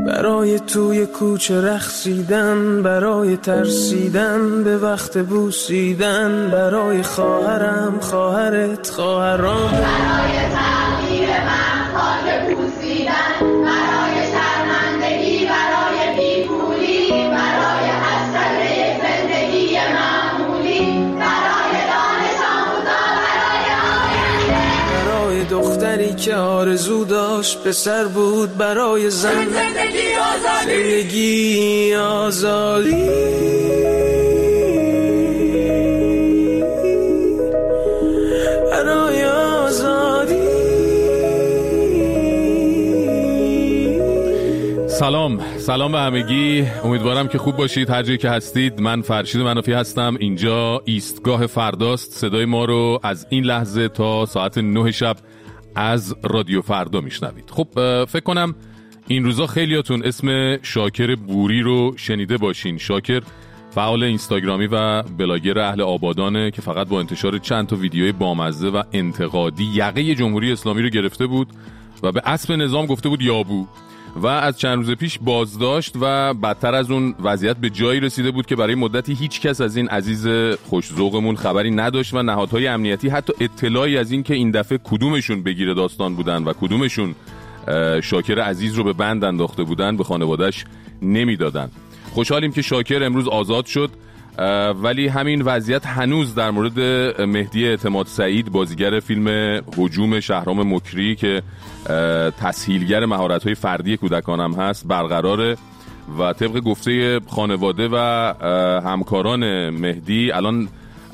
برای توی کوچه رقصیدن، برای ترسیدن به وقت بوسیدن، برای خواهرم، خواهرت، خواهرام، برای تغییر من، خاک بوسیدن، برای شرمندگی، برای بیپولی، برای حسرت زندگی معمولی، برای دانش آموزا، برای آینده، برای دختری که آرزو داشت پسر بود، برای زندگی آزادی، زندگی آزادی، برای آزادی. سلام به همگی، امیدوارم که خوب باشید هر جایی که هستید. من فرشید منافی هستم، اینجا ایستگاه فرداست. صدای ما رو از این لحظه تا ساعت 9 شب از رادیو فردا میشنوید. خب فکر کنم این روزا خیلیاتون اسم شاکر بوری رو شنیده باشین. شاکر فعال اینستاگرامی و بلاگر اهل آبادانه که فقط با انتشار چند تا ویدیوی بامزه و انتقادی یقه جمهوری اسلامی رو گرفته بود و به اسب نظام گفته بود یابو، و از چند روز پیش بازداشت و بدتر از اون وضعیت به جایی رسیده بود که برای مدتی هیچ کس از این عزیز خوش‌ذوقمون خبری نداشت و نهادهای امنیتی حتی اطلاعی از این که این دفعه کدومشون بگیر داستان بودن و کدومشون شاکر عزیز رو به بند انداخته بودن به خانواده‌اش نمیدادن. خوشحالیم که شاکر امروز آزاد شد، ولی همین وضعیت هنوز در مورد مهدی اعتماد سعید، بازیگر فیلم هجوم شهرام مکری که تسهیلگر مهارت‌های فردی کودکان هم هست برقراره و طبق گفته خانواده و همکاران مهدی الان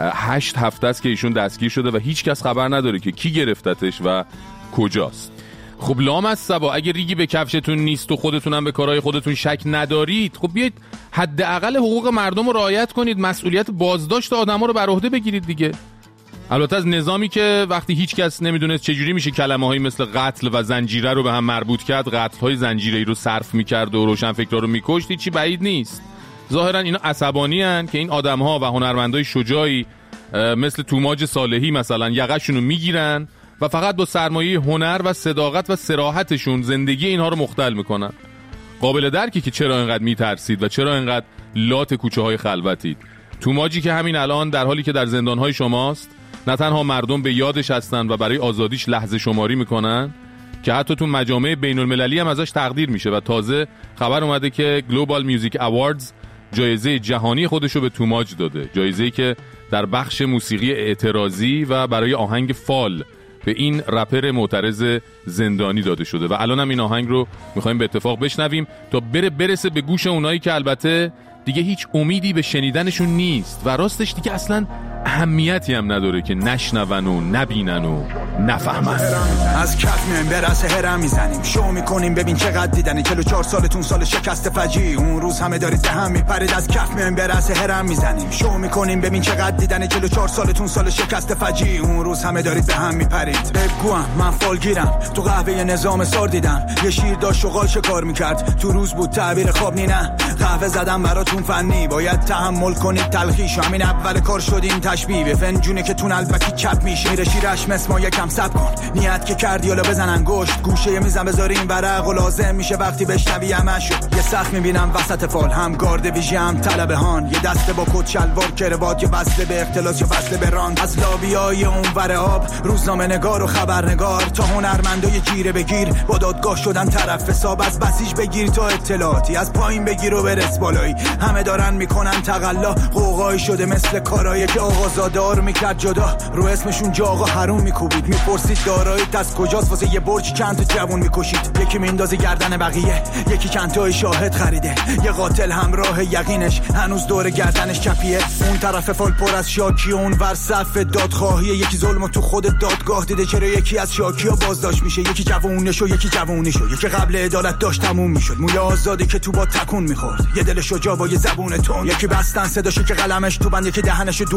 8 هفته است که ایشون دستگیر شده و هیچ کس خبر نداره که کی گرفتتش و کجاست. خب لامصبا اگه ریگی به کفشتون نیست و خودتونم به کارهای خودتون شک ندارید، خب بیایید حداقل حقوق مردم رو رعایت کنید، مسئولیت بازداشت آدما رو بر عهده بگیرید دیگه. البته از نظامی که وقتی هیچ کس نمیدونست چجوری میشه کلمه‌هایی مثل قتل و زنجیره رو به هم مربوط کرد، قتل‌های زنجیره‌ای رو صرف می‌کرد و روشنفکرا رو می‌کشت، چی بعید نیست. ظاهرا اینا عصبانی ان که این آدم‌ها و هنرمندای شجاعی مثل توماج صالحی مثلا یقه‌شون رو میگیرن و فقط با سرمایه هنر و صداقت و صراحتشون زندگی اینها رو مختل میکنن. قابل درکی که چرا اینقدر میترسید و چرا اینقدر لات کوچه های خلوتید. توماجی که همین الان در حالی که در زندانهای شماست، نه تنها مردم به یادش هستن و برای آزادیش لحظه شماری میکنن، که حتی تو مجامع بین المللی هم ازش تقدیر میشه و تازه خبر اومده که گلوبال میوزیک اواردز جایزه جهانی خودشو به توماج داده، جایزه‌ای که در بخش موسیقی اعتراضی و برای آهنگ فال به این رپر معترض زندانی داده شده و الان هم این آهنگ رو میخوایم به اتفاق بشنویم تا برسه به گوش اونایی که البته دیگه هیچ امیدی به شنیدنشون نیست و راستش دیگه اصلا اهمیتی هم نداره که نشنون و نبینن و نفهمن. از کف میایم به رأس هرم میزنیم، شو میکنیم ببین چقدر دیدنی. 44 سالتون سال شکست فجی، اون روز همه دارید به هم میپرید. از کف میایم به رأس هرم میزنیم، شو میکنیم ببین چقدر دیدنی. 44 سالتون سال شکست فجی، اون روز همه دارید به هم میپرید. بگوام من فالگیرم، تو قهوه نظام سار دیدم، یه شیر داشت شغال شکار میکرد، تو روز بود تعبیر خواب نی نه. قهوه زدم براتون فنی، باید تحمل کنید تلخیش، همین اول کار شدیم تشبیه به فنجونه که تون البکی چپ میشه. میره شیرش مسما یکم صبر کن، نیت که کردی حالا بزن انگشت، گوشه میزم بذاری این ورق و لازم میشه وقتی بشنوی همشو. یه سخت میبینم وسط فال، هم گارد ویژه هم طلبه هان، یه دسته با کت شلوار کروات، یا وصله به اختلاس یا وصله به راند. از لابیای اون ور آب، روزنامه نگار و خبرنگار تا هنرمندای گیره بگیر، با دادگاه شدن طرف حساب. از بسیج بگیر تا اطلاعاتی، از پایین بگیر و برس بالایی. همه دارن میکنن تقلا، قوقای شده مثل کارایی که آقازادار میکرد جدا. رو اسمشون جا آقا حروم میکوبید، میپرسید داراییت از کجاست، واسه یه برج چند تا جوون میکشید. یکی میندازه گردن بقیه، یکی چند تا شاهد خریده، یه قاتل همراه یقینش هنوز دور گردنش چپیه. اون طرف فال پر از شاکی، اون ور صف دادخواهی، یکی ظلمو تو خود دادگاه دیده. چرا یکی از شاکی‌ها بازداشت میشه، یکی جوونش و یکی جوونیشو، یکی قبل عدالت داشت تموم میشد. موی آزادی که تو با تکون میخورد، یه دل شجاع با یه زبون تون. یکی بستن صداشو که قلمش تو بند، یکی دهنشو دوختن تا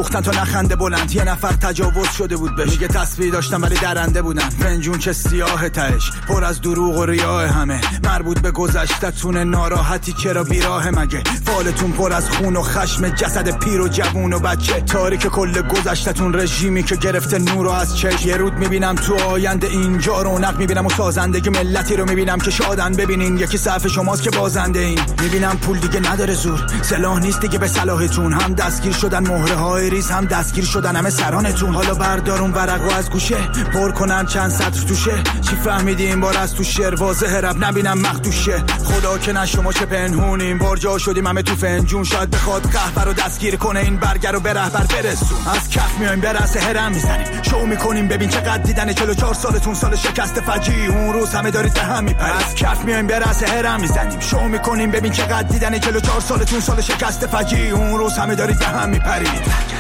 لبخند بلند، یه نفر تجاوز شده بود بهش، میگه تسبیح داشتم ولی درنده بودن، فنجون چه سیاه تهش پر از دروغ و ریاه، همه مربوط به گذشتتون، ناراحتی چرا بیراه مگه، فالتون پر از خون و خشم، جسد پیر و جوون و بچه، تاریک کل گذشتتون، رژیمی که گرفته نور رو از چشم. یه رود میبینم تو آینده اینجا رونق میبینم و سازندگی ملتی رو میبینم که شادن، ببینین یکی صف شماست که بازنده این، میبینم پول دیگه نداره زور، سلاح نیست دیگه به صلاحتون، هم دستگیر شدن مهره های ریز، هم دستگیر شدن همه سرانتون، حالا بردارون ورقو از گوشه پر کنن چند سطر توشه، چی فهمیدی این بار از تو شعر واضح رب نبینم مخدوشه، خدا که نه شما چه پنهونیم، بار جا شدیم همه تو فنجون، شاید بخواد قهوه رو دستگیر کنه این برگر رو به رهبر برسون، از کف میایم به رأس هرم میزنیم، شو میکنیم ببین چقدر دیدن، 44 سالتون سال شکست فجی، اون روز همه دارید به هم میپرید، از کف میایم به رأس هرم میزنیم، شو میکنیم ببین چقدر دیدن، 44 سالتون سال شکست فجی، اون روز همه دارید به هم میپرید.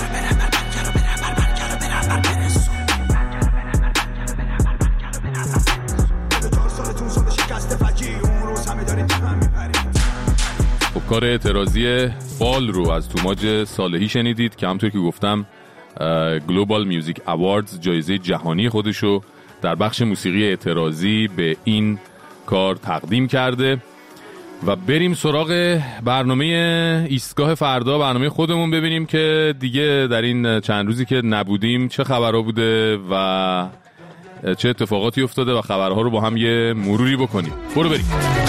کار اعتراضی فال رو از توماج صالحی شنیدید که همونطور که گفتم گلوبال میوزیک اواردز جایزه جهانی خودشو در بخش موسیقی اعتراضی به این کار تقدیم کرده. و بریم سراغ برنامه ایستگاه فردا، برنامه خودمون، ببینیم که دیگه در این چند روزی که نبودیم چه خبرها بوده و چه اتفاقاتی افتاده و خبرها رو با هم یه مروری بکنیم. برو بریم.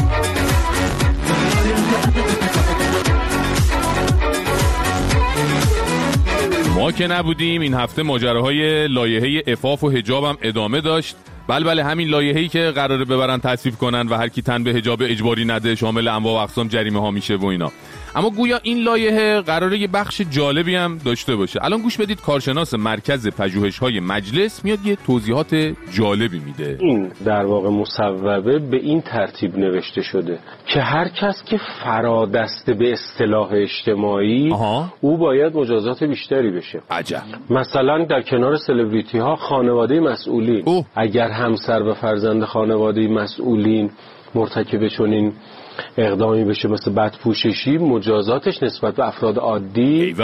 ما که نبودیم این هفته ماجراهای لایحه عفاف و حجاب هم ادامه داشت. بله همین لایحه‌ای که قراره ببرن تصویب کنن و هر کی تن به حجاب اجباری نده شامل انواع و اقسام جریمه ها میشه و اینا. اما گویا این لایحه قراره یه بخش جالبی هم داشته باشه. الان گوش بدید، کارشناس مرکز پژوهش‌های مجلس میاد یه توضیحات جالبی میده. این در واقع مصوبه به این ترتیب نوشته شده که هر کس که فرادسته به اصطلاح اجتماعی او باید مجازات بیشتری بشه. عجب. مثلا در کنار سلبریتی ها خانواده مسئولین، اگر همسر و فرزند خانواده مسئولین مرتکب چنین اقدامی بشه مثل بدپوششی، مجازاتش نسبت به افراد عادی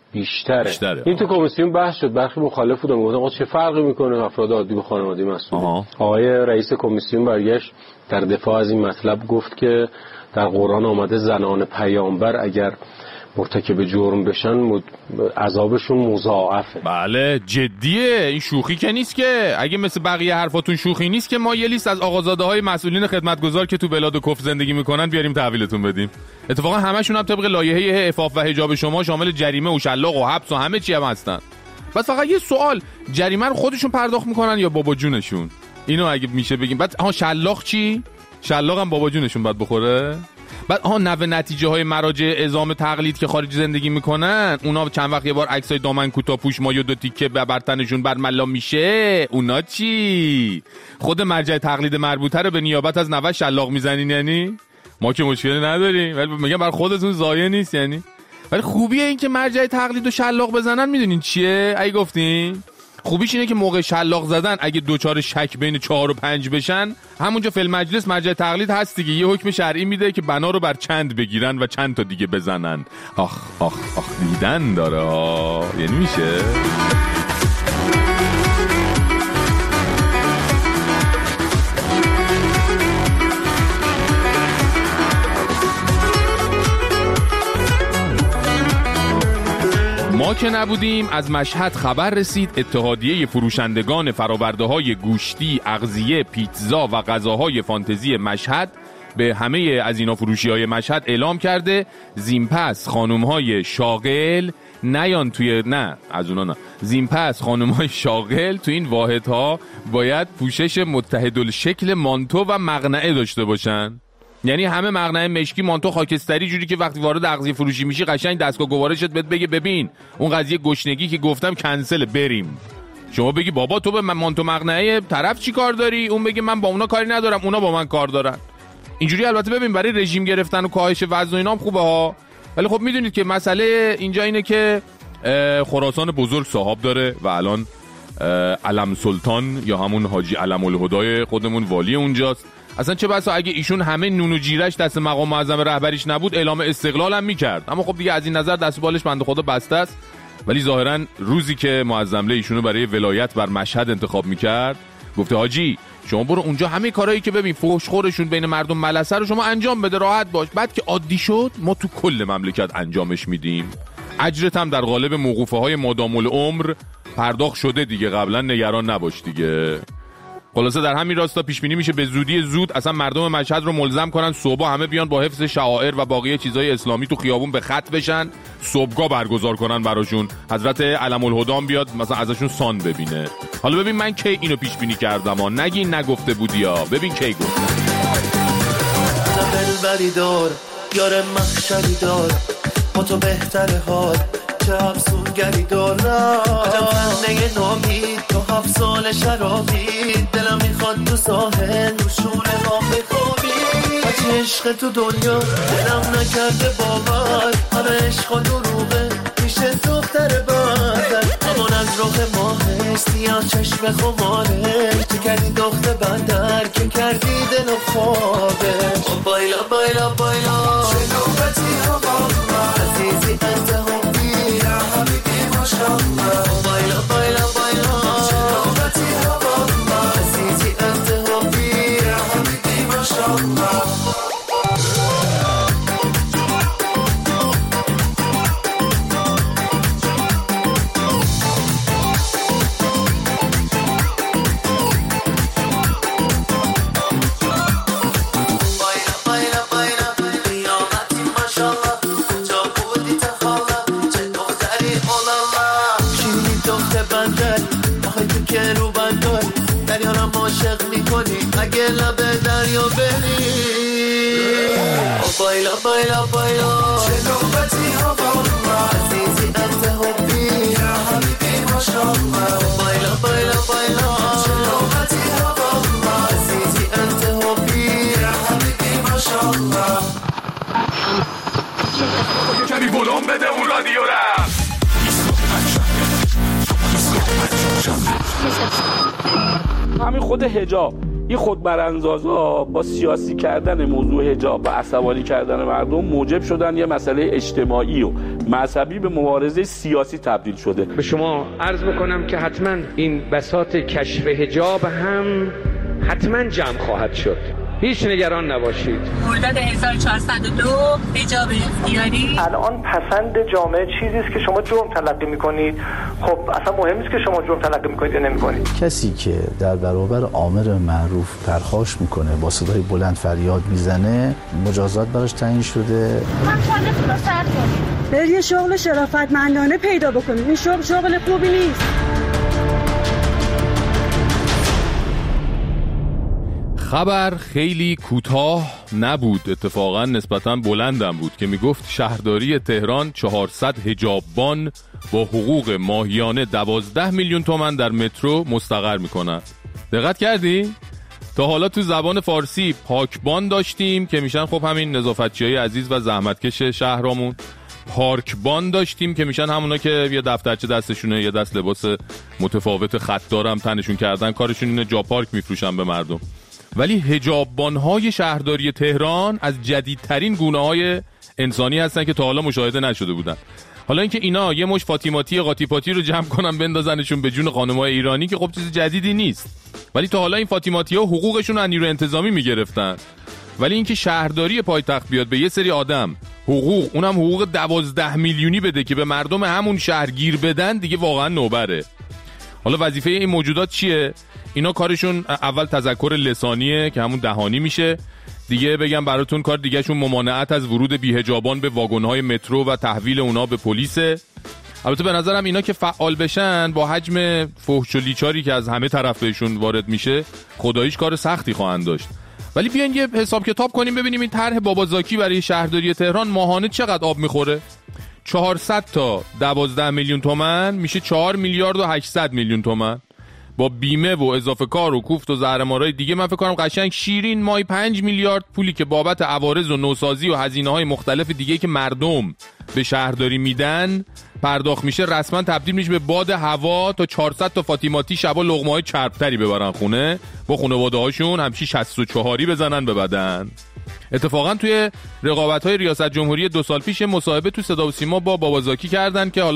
بیشتره. این تو کمیسیون بحث شد، برخی مخالف بودن، گفتن چه فرقی میکنه افراد عادی با خانواده مسئول. آقای رئیس کمیسیون برگشت در دفاع از این مطلب، گفت که در قرآن آمده زنان پیامبر اگر مرتکب جرم بشن عذابشون مضاعفه. بله جدیه، این شوخی که نیست که. اگه مثل بقیه حرفاتون شوخی نیست که ما یه لیست از آقازاده های مسئولین خدمتگزار که تو بلاد کفر زندگی میکنن بیاریم تحویلتون بدیم. اتفاقا همشون هم طبق لایحه عفاف و حجاب شما شامل جریمه و شلاق و حبس و همه چی هم هستن. بس فقط یه سوال، جریمه رو خودشون پرداخت میکنن یا بابا جونشون؟ اینو اگه میشه بگیم. بعد شلاق چی؟ شلاق هم بابا جونشون باید بخوره؟ بعد نوع نتیجه های مراجع اعزام تقلید که خارج زندگی میکنن، اونا چند وقت یه بار عکسای دامن کوتاه پوش مایو دو تیکه بر تنشون برملا میشه، اونا چی؟ خود مرجع تقلید مربوطه رو به نیابت از نوع شلاق میزنین؟ یعنی ما که مشکلی نداریم، ولی میگم بر خودتون ضایع نیست. یعنی ولی خوبیه این که مرجع تقلید و شلاق بزنن میدونین چیه؟ اگه گفتین خوبیش اینه که موقع شلاق زدن اگه دوچار شک بین 4 و 5 بشن، همونجا فی المجلس مرجع تقلید هست دیگه، یه حکم شرعی میده که بنا رو بر چند بگیرن و چند تا دیگه بزنن. آخ دیدن داره ها. یعنی میشه ما که نبودیم از مشهد خبر رسید اتحادیه فروشندگان فرآورده‌های گوشتی، اغذیه، پیتزا و غذاهای فانتزی مشهد به همه از اینا فروشی‌های مشهد اعلام کرده زیمپس خانم‌های شاغل نیان توی زیمپس خانم‌های شاغل تو این واحدها باید پوشش متحدالشکل مانتو و مقنعه داشته باشن. یعنی همه مقنعه مشکی، مانتو خاکستری، جوری که وقتی وارد اغذیه فروشی میشی قشنگ دستگاه گوارشت بهت بگه ببین اون قضیه گشنگی که گفتم کنسل، بریم. شما بگی بابا تو به مانتو مقنعه طرف چی کار داری؟ اون بگه من با اونا کاری ندارم، اونا با من کار دارن. اینجوری البته ببین برای رژیم گرفتن و کاهش وزن و اینا هم خوبه ها، ولی خب میدونید که مسئله اینجا اینه که خراسان بزرگ صاحب داره و الان علم سلطان یا همون حاجی علم الهدای خودمون والی اونجاست. اصلا چه بسا اگه ایشون همه نون و جیرش دست مقام معظم رهبریش نبود اعلام استقلال هم میکرد. اما خب دیگه از این نظر دست بالش بنده خدا بسته است ولی ظاهرا روزی که معظمله ایشونو برای ولایت بر مشهد انتخاب میکرد گفته حاجی شما برو اونجا همه کارهایی که ببین فحشخورشون بین مردم ملسه رو شما انجام بده، راحت باش. بعد که عادی شد ما تو کل مملکت انجامش میدیم. اجرت هم در قالب موقوفه های مادام العمر پرداخت شده دیگه، قبلا نگران نباش دیگه. خلاصه در همین راستا پیش بینی میشه به زودی زود اصلا مردم مشهد رو ملزم کنن صبح همه بیان با حفظ شعائر و باقی چیزای اسلامی تو خیابون به خط بشن، صبحگاه برگزار کنن براشون، حضرت علم الهدام بیاد مثلا ازشون سان ببینه. حالا ببین من کی اینو پیش بینی کردم ها، نگین نگفته بودی ها، ببین کی گفتم. دلبری دار یار محشری دار با تو بهتره حال چه افسونگری دارم، عجب خنده نامید تو 7 سال شرابی، دلم میخواد تو ساحل رو شونه ها بخوابی، هرچی عشق تو دنیا دلم نکرده باور، همه عشق و دروغه میشه دختر بردن، امان از رخ ماهش سیاه چشم خمارش، تو کردی دخت بندر که کردی دل و خوابش، بایلا بایلا بایلا چه نوبتی ها با عزیزی انت حبی یا حبیبی ماشالله، بایلا بایلا بایلا چه نوبتی ها با عزیزی انت حبی یا حبیبی ماشالله. اگه لبه دریا بری بایلا بایلا بایلا چه نوبتی ها با عزیزی انت حبی یا حبیبی ماشالله، بایلا بایلا بایلا چه نوبتی ها با عزیزی انت حبی یا حبیبی ماشالله. کمی بلند بده اون رادیو را. همین خود حجاب، این خود براندازا با سیاسی کردن موضوع حجاب و عصبانی کردن مردم موجب شدن یه مسئله اجتماعی و مذهبی به مبارزه سیاسی تبدیل شده. به شما عرض بکنم که حتما این بساط کشف حجاب هم حتما جمع خواهد شد، هیچ نگران نباشید. مرداد 1402 حجاب اختیاری. الان پسند جامعه چیزی است که شما جرم تلقی میکنید. خب اصلا مهم نیست که شما جرم تلقی میکنید یا نمیکنید. کسی که در برابر امر معروف پرخاش میکنه، با صدای بلند فریاد میزنه، مجازات براش تعیین شده. من خودتون رو سر کنید، برید یه شغل شرافتمندانه پیدا بکنید. این شغل خوبی نیست. خبر خیلی کوتاه نبود، اتفاقا نسبتاً بلندم بود که میگفت شهرداری تهران 400 حجاببان با حقوق ماهیانه 12 میلیون تومان در مترو مستقر میکنن. دقت کردی؟ تا حالا تو زبان فارسی پاکبان داشتیم که میشن خب همین نظافتچیای عزیز و زحمتکش شهرامون، پارکبان داشتیم که میشن همونا که یه دفترچه دستشونه، یه دست لباس متفاوت خطدارم تنشون کردن، کارشون اینه جا پارک میفروشن به مردم. ولی حجاببان‌های شهرداری تهران از جدیدترین گونه‌های انسانی هستن که تا حالا مشاهده نشده بودن. حالا اینکه اینا یه مش فاطیماتی قاطیپاتی رو جمع کنن بندازنشون به جون خانم‌های ایرانی که خب چیز جدیدی نیست، ولی تا حالا این فاطیماتی‌ها حقوقشون رو از نیروی انتظامی می‌گرفتن. ولی اینکه شهرداری پایتخت بیاد به یه سری آدم حقوق، اونم حقوق 12 میلیونی بده که به مردم همون شهر گیر بدن، دیگه واقعا نوبره. حالا وظیفه این موجودات چیه؟ اینا کارشون اول تذکر لسانیه که همون دهانی میشه، دیگه بگم براتون کار دیگهشون ممانعت از ورود بی‌حجابان به واگن‌های مترو و تحویل اونا به پلیسه. البته به نظرم اینا که فعال بشن با حجم فحش و لیچاری که از همه طرف بهشون وارد میشه، خداییش کار سختی خواهند داشت. ولی بیاین یه حساب کتاب کنیم ببینیم این طرح بابازاکی برای شهرداری تهران ماهانه چقدر آب میخوره. 400 تا 12 میلیون تومان میشه 4 میلیارد و 800 میلیون تومان. با بیمه و اضافه کار و کوفت و زهرمارای دیگه من فکر کنم قشنگ شیرین مای 5 میلیارد پولی که بابت عوارض و نوسازی و هزینه‌های مختلف دیگه که مردم به شهرداری میدن پرداخت میشه، رسما تبدیل میشه به باد هوا تا 400 تا فاطیماتی شبا لقمه‌های چربتری ببرن خونه، با خانواده‌هاشون همچی 64 بزنن به بدن. اتفاقا توی رقابت‌های ریاست جمهوری 2 سال پیش مصاحبه تو صدا و سیما با بابازاکی کردن که حالا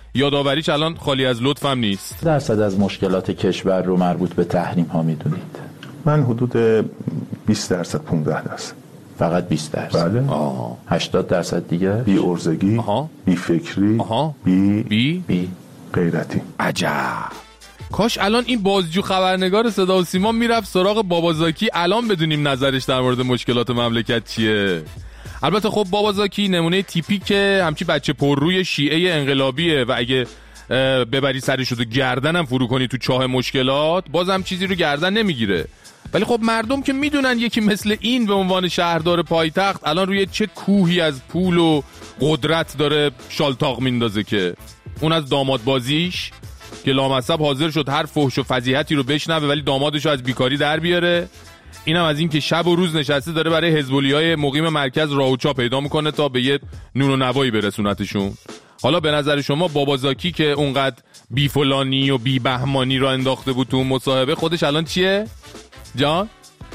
یادآوریش الان خالی از لطف هم نیست. درصد از مشکلات کشور رو مربوط به تحریم ها میدونید؟ من حدود 20%، 15%. فقط 20%؟ بله. 80% دیگه بی ارزگی، بی فکری، بی غیرتی. عجب. کاش الان این بازجو خبرنگار صدا و سیما میرفت سراغ بابازاکی، الان بدونیم نظرش در مورد مشکلات مملکت چیه. البته خب بابازاکی نمونه تیپیکه، همچی بچه پرروی شیعه انقلابیه و اگه ببری سرش رو گردنم فرو کنی تو چاه مشکلات بازم چیزی رو گردن نمیگیره. ولی خب مردم که میدونن یکی مثل این به عنوان شهردار پایتخت الان روی چه کوهی از پول و قدرت داره شالتاق میندازه، که اون از داماد بازیش که لامصب حاضر شد هر فحش و فضیحتی رو بشنوه ولی دامادش رو از بیکاری در بیاره، اینم از این که شب و روز نشسته داره برای حزب‌اللیهای مقیم مرکز راه و چا پیدا میکنه تا به یه نون و نوایی برسونتشون. حالا به نظر شما بابازاکی که اونقدر بی فلانی و بی بهمانی را انداخته بود تو اون مصاحبه خودش الان چیه؟ جان؟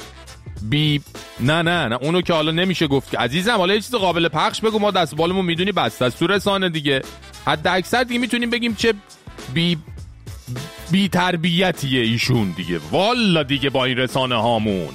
نه اونو که حالا نمیشه گفت که عزیزم، حالا یه چیز قابل پخش بگو، ما دست بالمون میدونی بس از تو رسانه دیگه، حد اکثر دیگه میتونیم بگیم چه بی تربیتیه ایشون دیگه، والا دیگه با این رسانه هامون.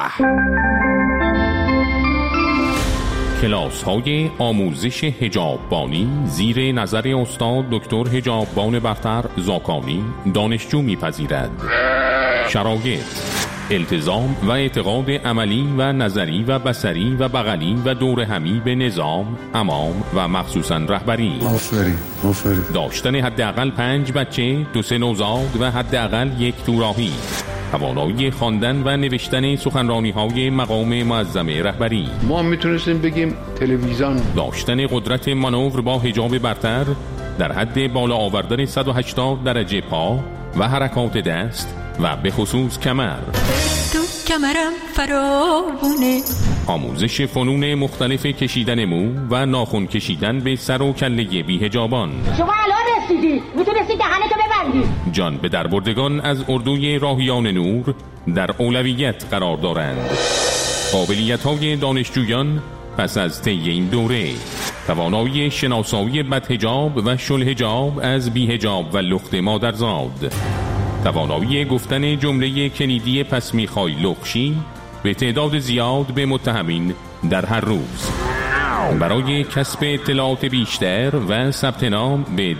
کلاس های آموزش حجاببانی زیر نظر استاد دکتر حجاببان برتر زاکانی دانشجو میپذیرد. شرایط: التزام و اعتقاد عملی و نظری و بصری و بغلی و دور همی به نظام، امام و مخصوصا رهبری. آفرین. داشتن حداقل 5 بچه، 2 نوزاد و حداقل 1 توراهی. توانایی خواندن و نوشتن سخنرانی‌های مقام معظم رهبری. ما میتونستیم بگیم تلویزیون. داشتن قدرت مانور با حجاب برتر در حد بالا آوردن 180 درجه پا و حرکات دست و به خصوص کمر. تو کمرم فرابونه. آموزش فنون مختلف کشیدن مو و ناخن کشیدن به سر و کله بی‌حجابان. شما الان رسیدی، میتونستی دهنتو ببندی. جان به دربردگان از اردوی راهیان نور در اولویت قرار دارند. قابلیت‌های دانشجویان پس از طی این دوره: توانایی شناسایی بدحجاب و شلحجاب از بی‌حجاب و لخت مادرزاد. توانایی گفتن جمله کلیدی پس میخوای لخشی به تعداد زیاد به متهمین در هر روز. برای کسب اطلاعات بیشتر و ثبت نام به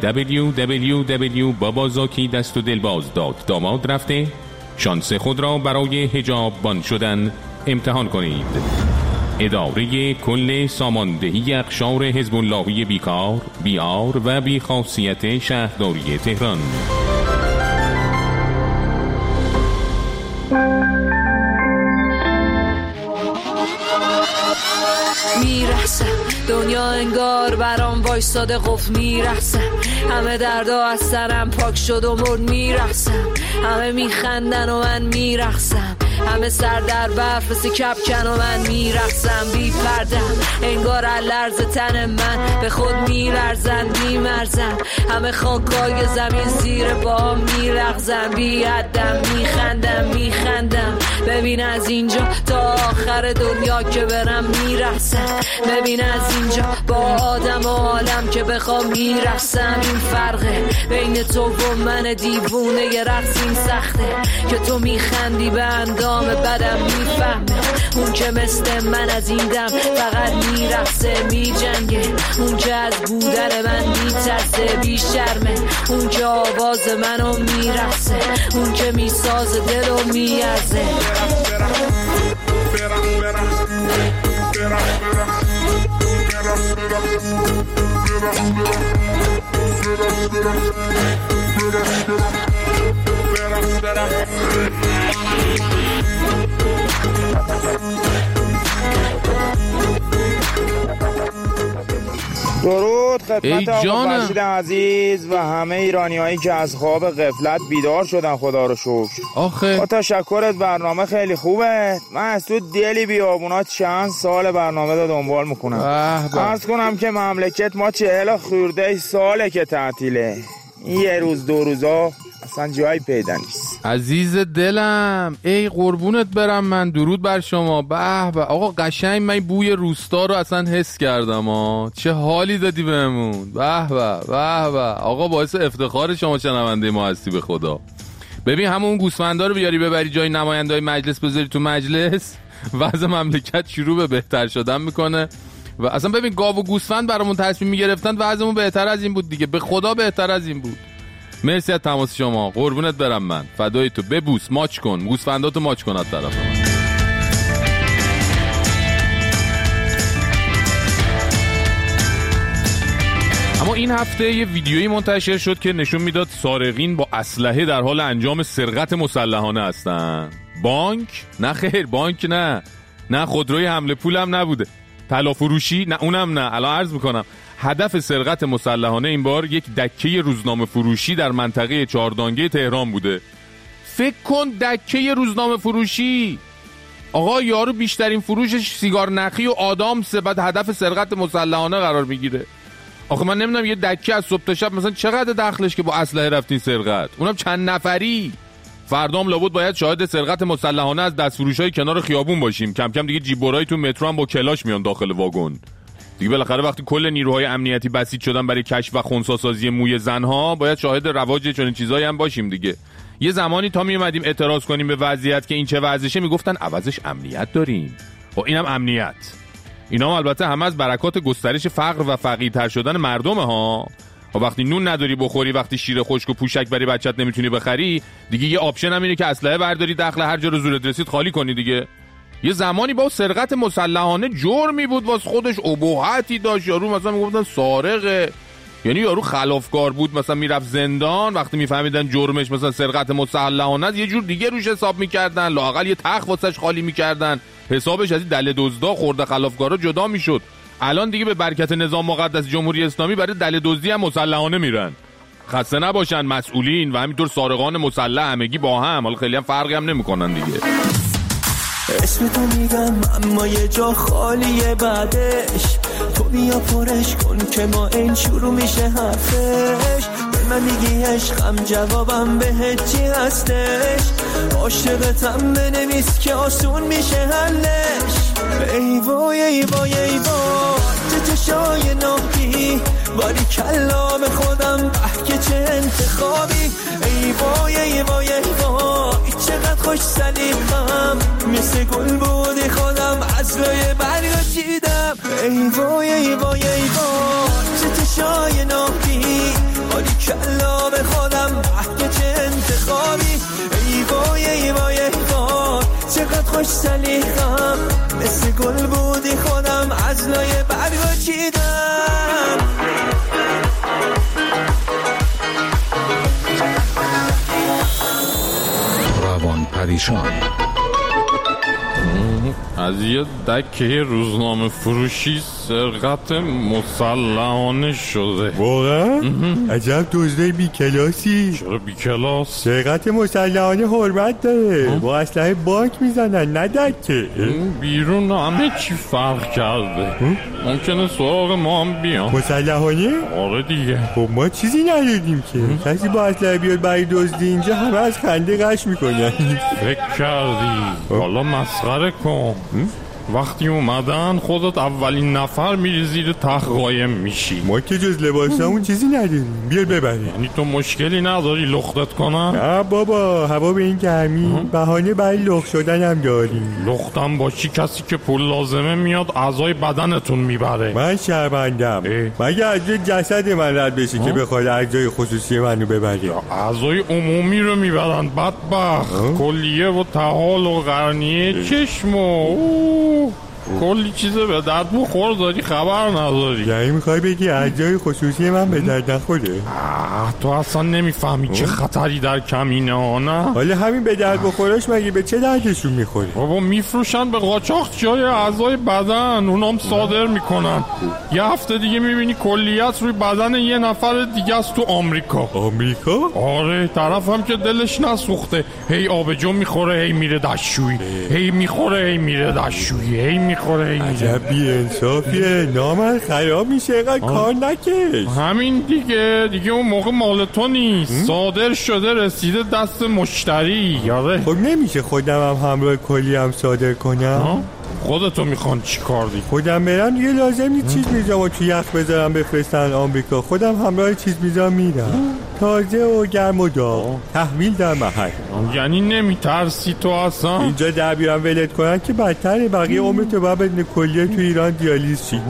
www.babazaki-dastodilbaz.damad رفته شانس خود را برای حجاببان شدن امتحان کنید. اداره کل ساماندهی اقشار حزب اللهی بیکار، بیار و بیخاصیت شهرداری تهران. میرسم دنیا انگار برام وایساده قفل، میرسم همه دردا از سرم پاک شد و مرد، میرسم همه میخندن و من میرقصم، همه سر در برف مثل کپکن و من میرقصم، بی پردم انگار لرز تن من به خود میلرزن، میمرزن همه خاکای زمین زیر با میلغزن، بی حدم میخندم ببین از اینجا تا آخر دنیا که برم میرقصم، ببین از اینجا با آدم و عالم که بخوام میرقصم، این فرقه بین تو و من دیوونه ی رقص، این سخته که تو میخندی به اندام بدم میفهمه، اون که مثل من از این دم فقط میرقصه میجنگه، اون که از بودن من میترسه بی شرمه، اون که آواز منو میرقصه، اون که میسازه دلو میارزه. درود خدمت آقا فرشید عزیز و همه ایرانی هایی که از خواب غفلت بیدار شدن، خدا رو شکر. آخه با تشکرت برنامه خیلی خوبه. من از تو دلی بیابونات چند سال برنامه رو دنبال میکنم. عرض کنم که مملکت ما 40 خورده ساله که تعطیله. این 1 روز 2 روزا اصلا جایی پیدا نیست. عزیز دلم، ای قربونت برم من، درود بر شما. به به آقا قشنگ، من بوی روستا رو اصلا حس کردم چه حالی دادی بهمون. به به به به آقا، باعث افتخار شما شنونده ما هستی به خدا. ببین همون گوسفندا رو بیاری ببری جای نمایندای مجلس بذاری تو مجلس، وضع مملکت شروع به بهتر شدن میکنه. و اصلا ببین گاو و گوسفند برامون تصمیم میگرفتن، وضعمون بهتر از این بود دیگه، به خدا بهتر از این بود. مرسی از تماس شما، قربونت برم من، فدای تو. ببوس، ماچ کن، گوسفنداتو ماچ کن از طرف من. اما این هفته یه ویدیویی منتشر شد که نشون میداد سارقین با اسلحه در حال انجام سرقت مسلحانه هستن. بانک؟ نه خیر، بانک نه خودروی حمله پولم نبوده. طلا فروشی؟ نه اونم نه. الان عرض میکنم هدف سرقت مسلحانه این بار یک دکه روزنامه فروشی در منطقه چهاردانگه تهران بوده. فکر کن دکه روزنامه فروشی، آقا یارو بیشترین فروشش سیگار نخی و آدامسه، بعد هدف سرقت مسلحانه قرار میگیره. آخه من نمیدونم یه دکه از صبح تا شب مثلا چقدر دخلش که با اسلحه رفتین سرقت، اونم چند نفری. فردام لابد باید شاهد سرقت مسلحانه از دستفروشای کنار خیابون باشیم. کم کم دیگه جیبورای تو مترو هم با کلاش میان داخل واگن دیگه. بالاخره وقتی کل نیروهای امنیتی بسیج شدن برای کشف و خنثی‌سازی موی زنها، باید شاهد رواج چنین چیزایی هم باشیم دیگه. یه زمانی تا میومدیم اعتراض کنیم به وضعیت که این چه وضعشه، میگفتن عوضش امنیت داریم. خب اینم امنیت. اینا هم البته همه از برکات گسترش فقر و فقیرتر شدن مردمه ها. و وقتی نون نداری بخوری، وقتی شیر خشک و پوشک برای بچت نمیتونی بخری، دیگه یه آپشن هم اینه که اسلحه برداری، دخل هر جا رو زورت رسید خالی کنی دیگه. یه زمانی با سرقت مسلحانه جرمی بود واسه خودش، اباحتی داشت. یارو مثلا میگفتن سارقه، یعنی یارو خلافکار بود، مثلا میرفت زندان. وقتی میفهمیدن جرمش مثلا سرقت مسلحانه است، یه جور دیگه روش حساب میکردن، لااقل یه تخت واسش خالی میکردن، حسابش از این دله دزدا خورده خلافکارا جدا میشد. الان دیگه به برکت نظام مقدس جمهوری اسلامی برای دله دزدی هم مسلحانه میرن. خسته نباشن مسئولین و همینطور سارقان مسلح، همگی با هم. حالا خیلی هم فرقی هم نمیکنن دیگه. اسم تو میگم اما یه جا خالیه بعدش، تو بیا پرش کن که ما این شروع میشه حرفش. به من میگی عشقم، جوابم بهت چی هستش؟ عاشقتم بنویس که آسون میشه حلش. ای وای ای وای ای وای چه چشای ناهی، باری کلا به خودم که چه انتخابی. ای وای ای وای ای وای چقدر خوش سلیقم، مثل گل بودی خودم از لای برگا چیدم. ای وای ای وای ای وای چه چشای ناهی، باری کلا به خودم که چه انتخابی. ای وای ای وای ای وای چقدر خوش سلیقم، مثل گل بودی خودم از لای برگا چیدم. روان پریشان از یه دکه روزنامه فروشی سرقت مسلحانه شده. واقعا؟ عجب دزدای بی کلاسی. چرا بی کلاس؟ سرقت مسلحانه حرمت داره، با اسلحه بانک میزنن نه دکه. بیرون همه چی فرق کرده، ممکنه سراغ ما هم بیان. مسلحانه؟ آره دیگه. خب ما چیزی ندادیم که، کسی با اسلحه بیاد برای دزدی اینجا همه از خنده قش میکنن. فکر کردی حالا مسخره کن. وقتی اومدن خودت اولین نفر میری زیر تخت قایم میشی. ما که جز لباسامون چیزی نداریم، بیار ببریم. یعنی تو مشکلی نداری لختت کنم؟ نه بابا، هوا به این گرمی بهانه برای لخت شدن هم داریم. لختم باشی کسی که پول لازمه میاد اعضای بدنتون میبره. من شرمندم، مگه از جسد من رد بشی که بخواد اعضای خصوصی منو ببره؟ اعضای عمومی رو میبرن بدبخت. کلیه و طحال و قرنیه چشم و کلی چیزه به درد بخور داری خبر نداری. یعنی میخوای بگی اعضای خصوصی من به درد نخوره؟ تو اصلا نمیفهمی چه خطری در کمینه ها. نه حالا همین به درد بخورش مگه به چه دردشون میخوره؟ بابا میفروشن به قاچاق جای اعضای بدن، اونام صادر میکنن. یه هفته دیگه میبینی کلیت روی بدن یه نفر دیگه است تو آمریکا. آمریکا؟ آره، طرفم که دلش نسوخته، هی آبجو میخوره هی میره دشویی، هی میخوره هی میره دشویی، هی میخوره این. عجب بی‌انصافیه، نامر خراب میشه، اینقدر کار نکش. همین دیگه اون موقع مال تو نیست، صادر شده رسیده دست مشتری. یاره خب نمیشه خودم هم همراه کلی هم صادر کنم؟ خودتو میخوان چی کار دی؟ خودم برم دیگه لازم نیست چیز میذارم و تو یخ بذارم بفرستن آمریکا. خودم همراه چیز میذارم میرم، تازه و گرم و داغ، تحویل در محل. یعنی نمیترسی تو اصلا؟ اینجا در بیارم ولت کنن که بدتره، بقیه عمرتو باید بدن کلیه تو ایران دیالیز چی.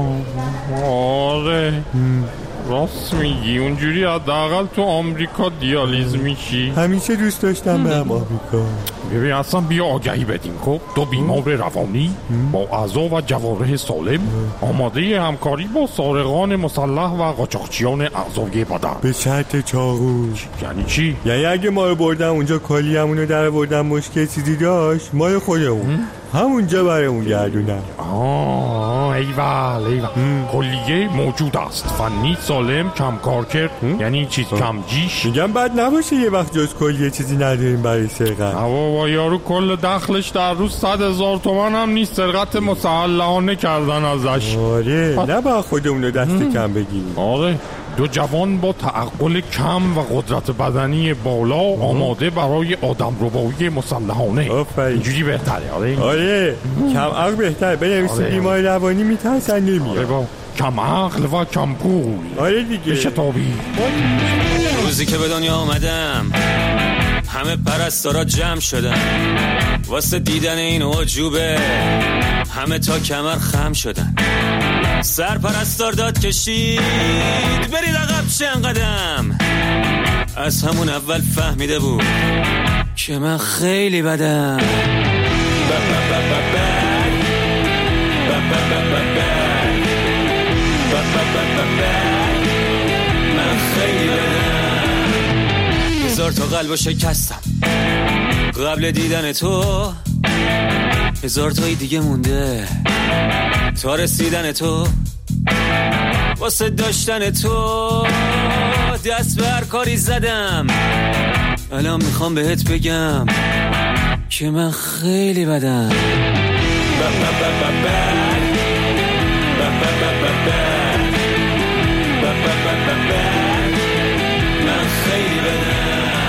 آره راست میگی، اونجوری حداقل تو آمریکا دیالیز میشی. همیشه دوست داشتم برم آمریکا. ببین اصلا بیا آگهی بدیم. خب دو بیمار روانی با اعضا و جوارح سالم آماده همکاری با سارقان مسلح و قاچاقچیان اعضای بدن به شرط چاقو. یعنی چی؟ یعنی اگه ما رو بردن اونجا کلی همونو در بردن مشکل چیزی داشت مال خودمون همونجا برامون گردونن. ایول کلیه موجود است، فنی، سالم، کم کار کرد. یعنی چیز کم جیش. میگم بد نباشه یه وقت جز کلیه چیزی نداریم برای سرقت. بابا یارو کل دخلش در روز 100,000 تومان هم نیست، سرقت مسلحانه کردن ازش. آره نباید خودمون رو دست کم بگیریم. آره دو جوان با تعقل کم و قدرت بدنی بالا آماده برای آدم ربایی مسلحانه. اینجوری بهتره. آره کم عقل بهتره. بنویسی بیمار روانی میترسن نمیاد. آره کم عقل و کم پول. آره دیگه شتابی. روزی که به دنیا آمدم همه پرستارا جمع شدن واسه دیدن این عجوبه، همه تا کمر خم شدن. سرپرستار داد کشید برید عقب چند قدم، از همون اول فهمیده بود که من خیلی بدم. من خیلی بدم. 1000 تا قلبو شکستم قبل دیدن تو، 1000 تایی دیگه مونده تا رسیدن تو. واسه داشتن تو دست بر کاری زدم، الان میخوام بهت بگم که من خیلی بدم. من خیلی بدم.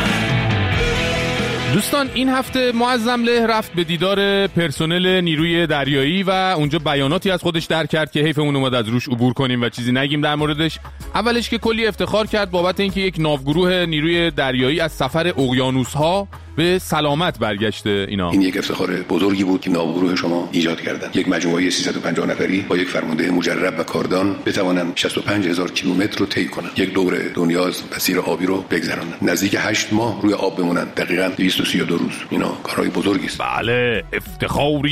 دوستان این هفته معظم له رفت به دیدار پرسنل نیروی دریایی و اونجا بیاناتی از خودش در کرد که حیفمون اومد از روش عبور کنیم و چیزی نگیم در موردش. اولش که کلی افتخار کرد بابت اینکه یک ناوگروه نیروی دریایی از سفر اقیانوس‌ها به سلامت برگشته. این یک افتخار بزرگی بود که ناوگروه شما ایجاد کردن. یک مجموعه 350 نفری با یک فرمانده مجرب و کاردان بتوانند 65,000 کیلومتر رو طی کنند، یک دور دنیا از مسیر آبی رو بگذرانند، نزدیک 8 ماه روی آب بمونند، دقیقاً 232 روز. اینا کارهای بزرگی است. بله افتخاری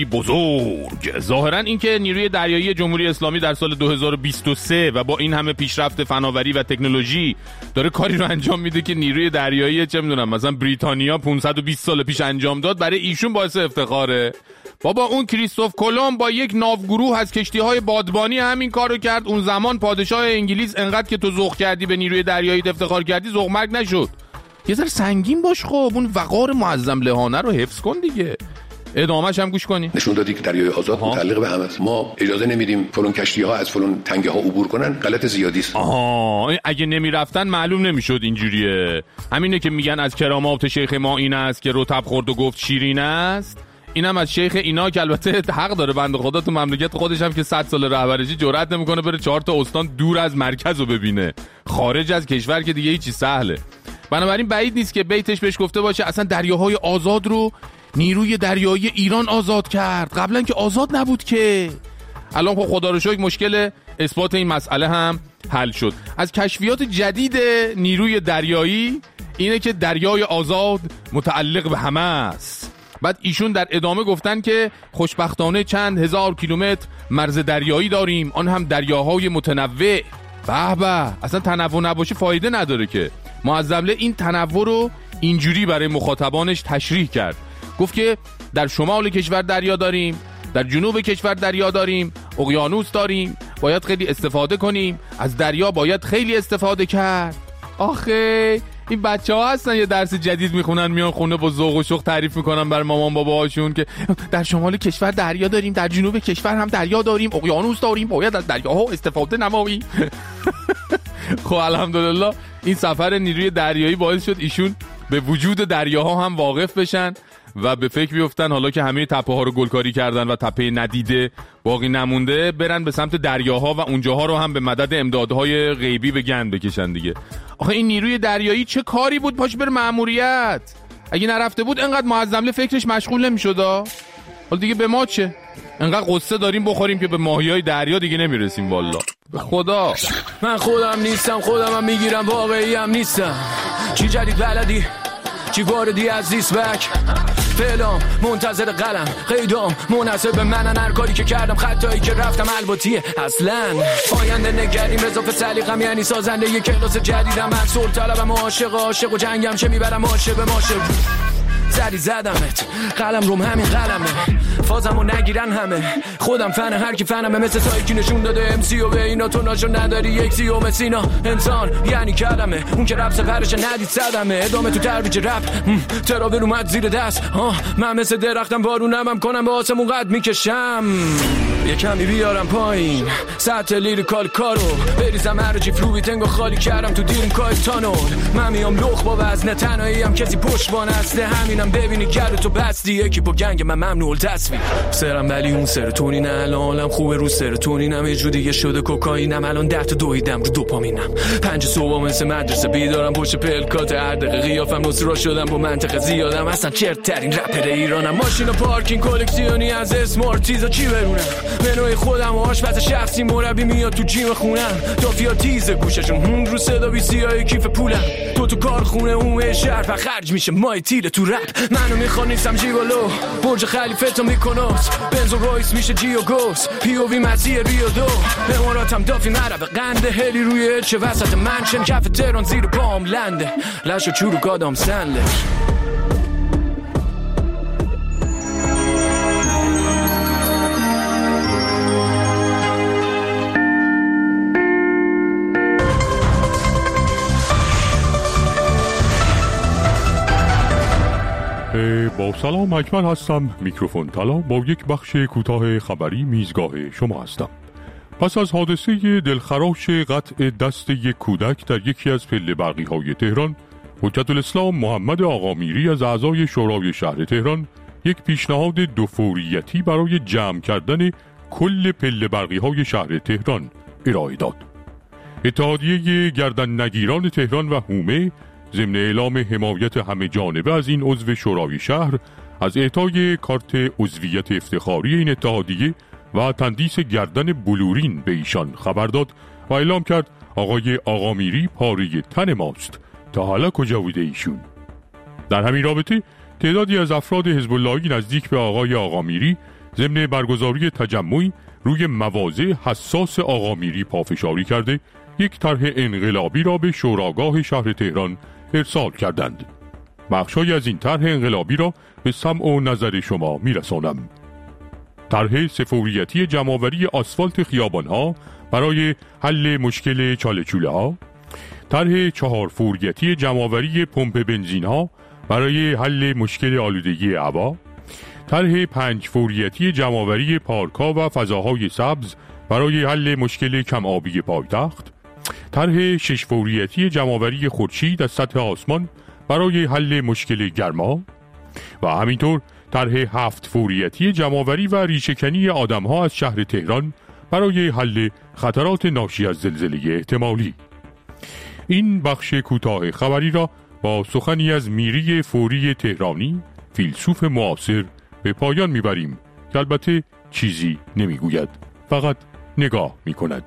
بزرگ. ظاهرا اینکه نیروی دریایی جمهوری اسلامی در سال 2023 و با این همه پیشرفت فناوری و تکنولوژی داره کاری رو انجام میده که نیروی دریایی چه میدونم مثلا بریتانیا 520 سال پیش انجام داد، برای ایشون باعث افتخاره. بابا اون کریستوف کلمب با یک ناوگروه از کشتی‌های بادبانی همین کارو کرد. اون زمان پادشاه انگلیس انقدر که تو ذوق کردی به نیروی دریایی افتخار کردی ذوق مرگ نشد. یه ذره سنگین باش، خب اون وقار معظم لهانه رو حفظ کن دیگه. ادامه‌ش هم گوش کنین. نشون دادی که دریای آزاد متعلق به همه است. ما اجازه نمیدیم فلان کشتی‌ها از فلان تنگه‌ها عبور کنن، غلط زیادی است. اگه نمیرفتن معلوم نمیشد اینجوریه. همینه که میگن از کرامات شیخ ما این است که رطب خورد و گفت شیرین است. اینم از شیخ اینا که البته حق داره بنده خدا تو مملکت خودش هم که 100 سال رهبریشی جرئت نمیکنه بره 4 تا استان دور از مرکز رو ببینه. خارج از کشور که دیگه هیچی سهله. بنابراین بعید نیست که بیتش بهش گفته باشه اصلا دریاهای آزاد رو نیروی دریایی ایران آزاد کرد، قبلا که آزاد نبود که. الان خب خدا رو شکر مشکل اثبات این مسئله هم حل شد. از کشفیات جدید نیروی دریایی اینه که دریای آزاد متعلق به همه است. بعد ایشون در ادامه گفتن که خوشبختانه چند هزار کیلومتر مرز دریایی داریم، آن هم دریاهای متنوع. به اصلا تنوع نباشه فایده نداره که. معظم این تنوع رو اینجوری برای مخاطبانش تشریح کرد. گفت که در شمال کشور دریا داریم، در جنوب کشور دریا داریم، اقیانوس داریم، باید خیلی استفاده کنیم، از دریا باید خیلی استفاده کرد. آخه این بچه‌ها هستن یه درس جدید میخونن میان خونه با ذوق و شوق تعریف میکنن بر مامان باباهاشون که در شمال کشور دریا داریم، در جنوب کشور هم دریا داریم، اقیانوس داریم، باید از دریاها استفاده نماییم. خب الحمدلله این سفر نیروی دریایی باعث شد ایشون به وجود دریاها هم واقف بشن و به فکر بیفتن حالا که همه تپه ها رو گلکاری کردن و تپه ندیده باقی نمونده برن به سمت دریاها و اونجاها رو هم به مدد امدادهای غیبی به گند بکشن دیگه. آخه این نیروی دریایی چه کاری بود پاش بر مأموریت؟ اگه نرفته بود انقدر معظمله فکرش مشغول نمی‌شد. حالا دیگه به ما چه؟ انقدر قصه داریم بخوریم که به ماهیای دریا دیگه نمیرسیم والله. به خدا من خودم نیستم، خودم هم میگیرم، واقعی هم نیستم. چی جدید بلدی؟ چی واردی از دیسبک؟ فعلام منتظر قلم، قیدام منحصر به منن، هر کاری که کردم خطایی که رفتم الباتیه اصلا. آینده نگریم اضافه سلیقم یعنی سازنده یک کلاس جدیدم، من صلح طلبم و عاشق و جنگم چه میبرم عاشق به ماشق. زدی زدمت قلم روم همین قلمه، فازمو نگیرن همه، خودم فن هر کی فنمه، مثل سایکی نشون داده امسی و به اینا تو ناشو نداری یک سی و مسینا. انسان یعنی کلمه، اون که رب سفرش ندید صدمه، ادامه تو ترویج رپ تراول اومد زیر دست. من مثل درختم بارونم هم کنم به آسمون قد میکشم، یه کمی بیارم پایین سطح لیریکال کارو، بریزم هر جی فلوی تنگو خالی کردم تو دیرم کایتانو. من میام لخ با وزن تنهایی هم کسی پشتبان هسته، همینم ببینی گر تو بستی یکی با گنگ من ممنوع التصویر. سرم ولی اون سرتونین الانم خوبه رو سرتونینم، یه جو دیگه شده کوکائینم، الان 10 تا دویدم رو دوپامینم. 5 صبح مثل مدرسه بیدارم پشت پلکات، هر دقیقه قیافم نصرا شدم با منطقه زیادم، اصلا چرت ترین رپر ایرانم. ماشین و پارکینگ کلکسیونی از اسمارتیزا چی برونم، منوی خودم و آشپز شخصی، مربی میاد تو جیم خونم، دافیا تیز گوششون رو صدا بی سیای کیف پولم، تو کارخونه اون شهر و خرج میشه مای تیل تو رپ. منو میخوان نیستم جیگالو، برج خلیفه تو میکنوس، بنز و رویس میشه جیو گوس، پی او وی مسیح ریو دو، اماراتم دافی مرا به قنده، هلی روی چه وسط منشن، کف تهران زیر پام لنده، لش و چورو گادام سنله. با سلام، اکمل هستم، میکروفون طلا، با یک بخش کوتاه خبری میزگاه شما هستم. پس از حادثه دلخراش قطع دست یک کودک در یکی از پله برقی های تهران، حجت‌الاسلام محمد آقامیری از اعضای شورای شهر تهران یک پیشنهاد دوفوریتی برای جمع کردن کل پله برقی های شهر تهران ارائه داد. اتحادیه گردننگیران تهران و حومه ضمن اعلام حمایت همه جانبه از این عضو شورای شهر از اعطای کارت عضویت افتخاری این اتحادیه و تندیس گردن بلورین به ایشان خبر داد و اعلام کرد آقای آقامیری پاره تن ماست تا حالا کجا بوده ایشون. در همین رابطه تعدادی از افراد حزب اللهی نزدیک به آقای آقامیری ضمن برگزاری تجمعی روی مواضع حساس آقامیری پافشاری کرده یک طرح انقلابی را به شوراگاه شهر تهران ارسال کردند. بخشای از این طرح انقلابی را به سمع و نظر شما میرسانم. طرح سفوریتی جمع‌آوری آسفالت خیابان‌ها برای حل مشکل چاله‌چوله‌ها، طرح 4 فوریتی جمع‌آوری پمپ بنزین‌ها برای حل مشکل آلودگی هوا، طرح 5 فوریتی جمع‌آوری پارک‌ها و فضاهای سبز برای حل مشکل کم‌آبی پایتخت، طرح 6 فوریتی جمع‌آوری خورشید از سطح آسمان برای حل مشکل گرما و همینطور طرح 7 فوریتی جمع‌آوری و ریشه‌کنی آدم‌ها از شهر تهران برای حل خطرات ناشی از زلزله احتمالی. این بخش کوتاه خبری را با سخنی از میری فوری تهرانی، فیلسوف معاصر، به پایان میبریم که البته چیزی نمیگوید، فقط نگاه میکند.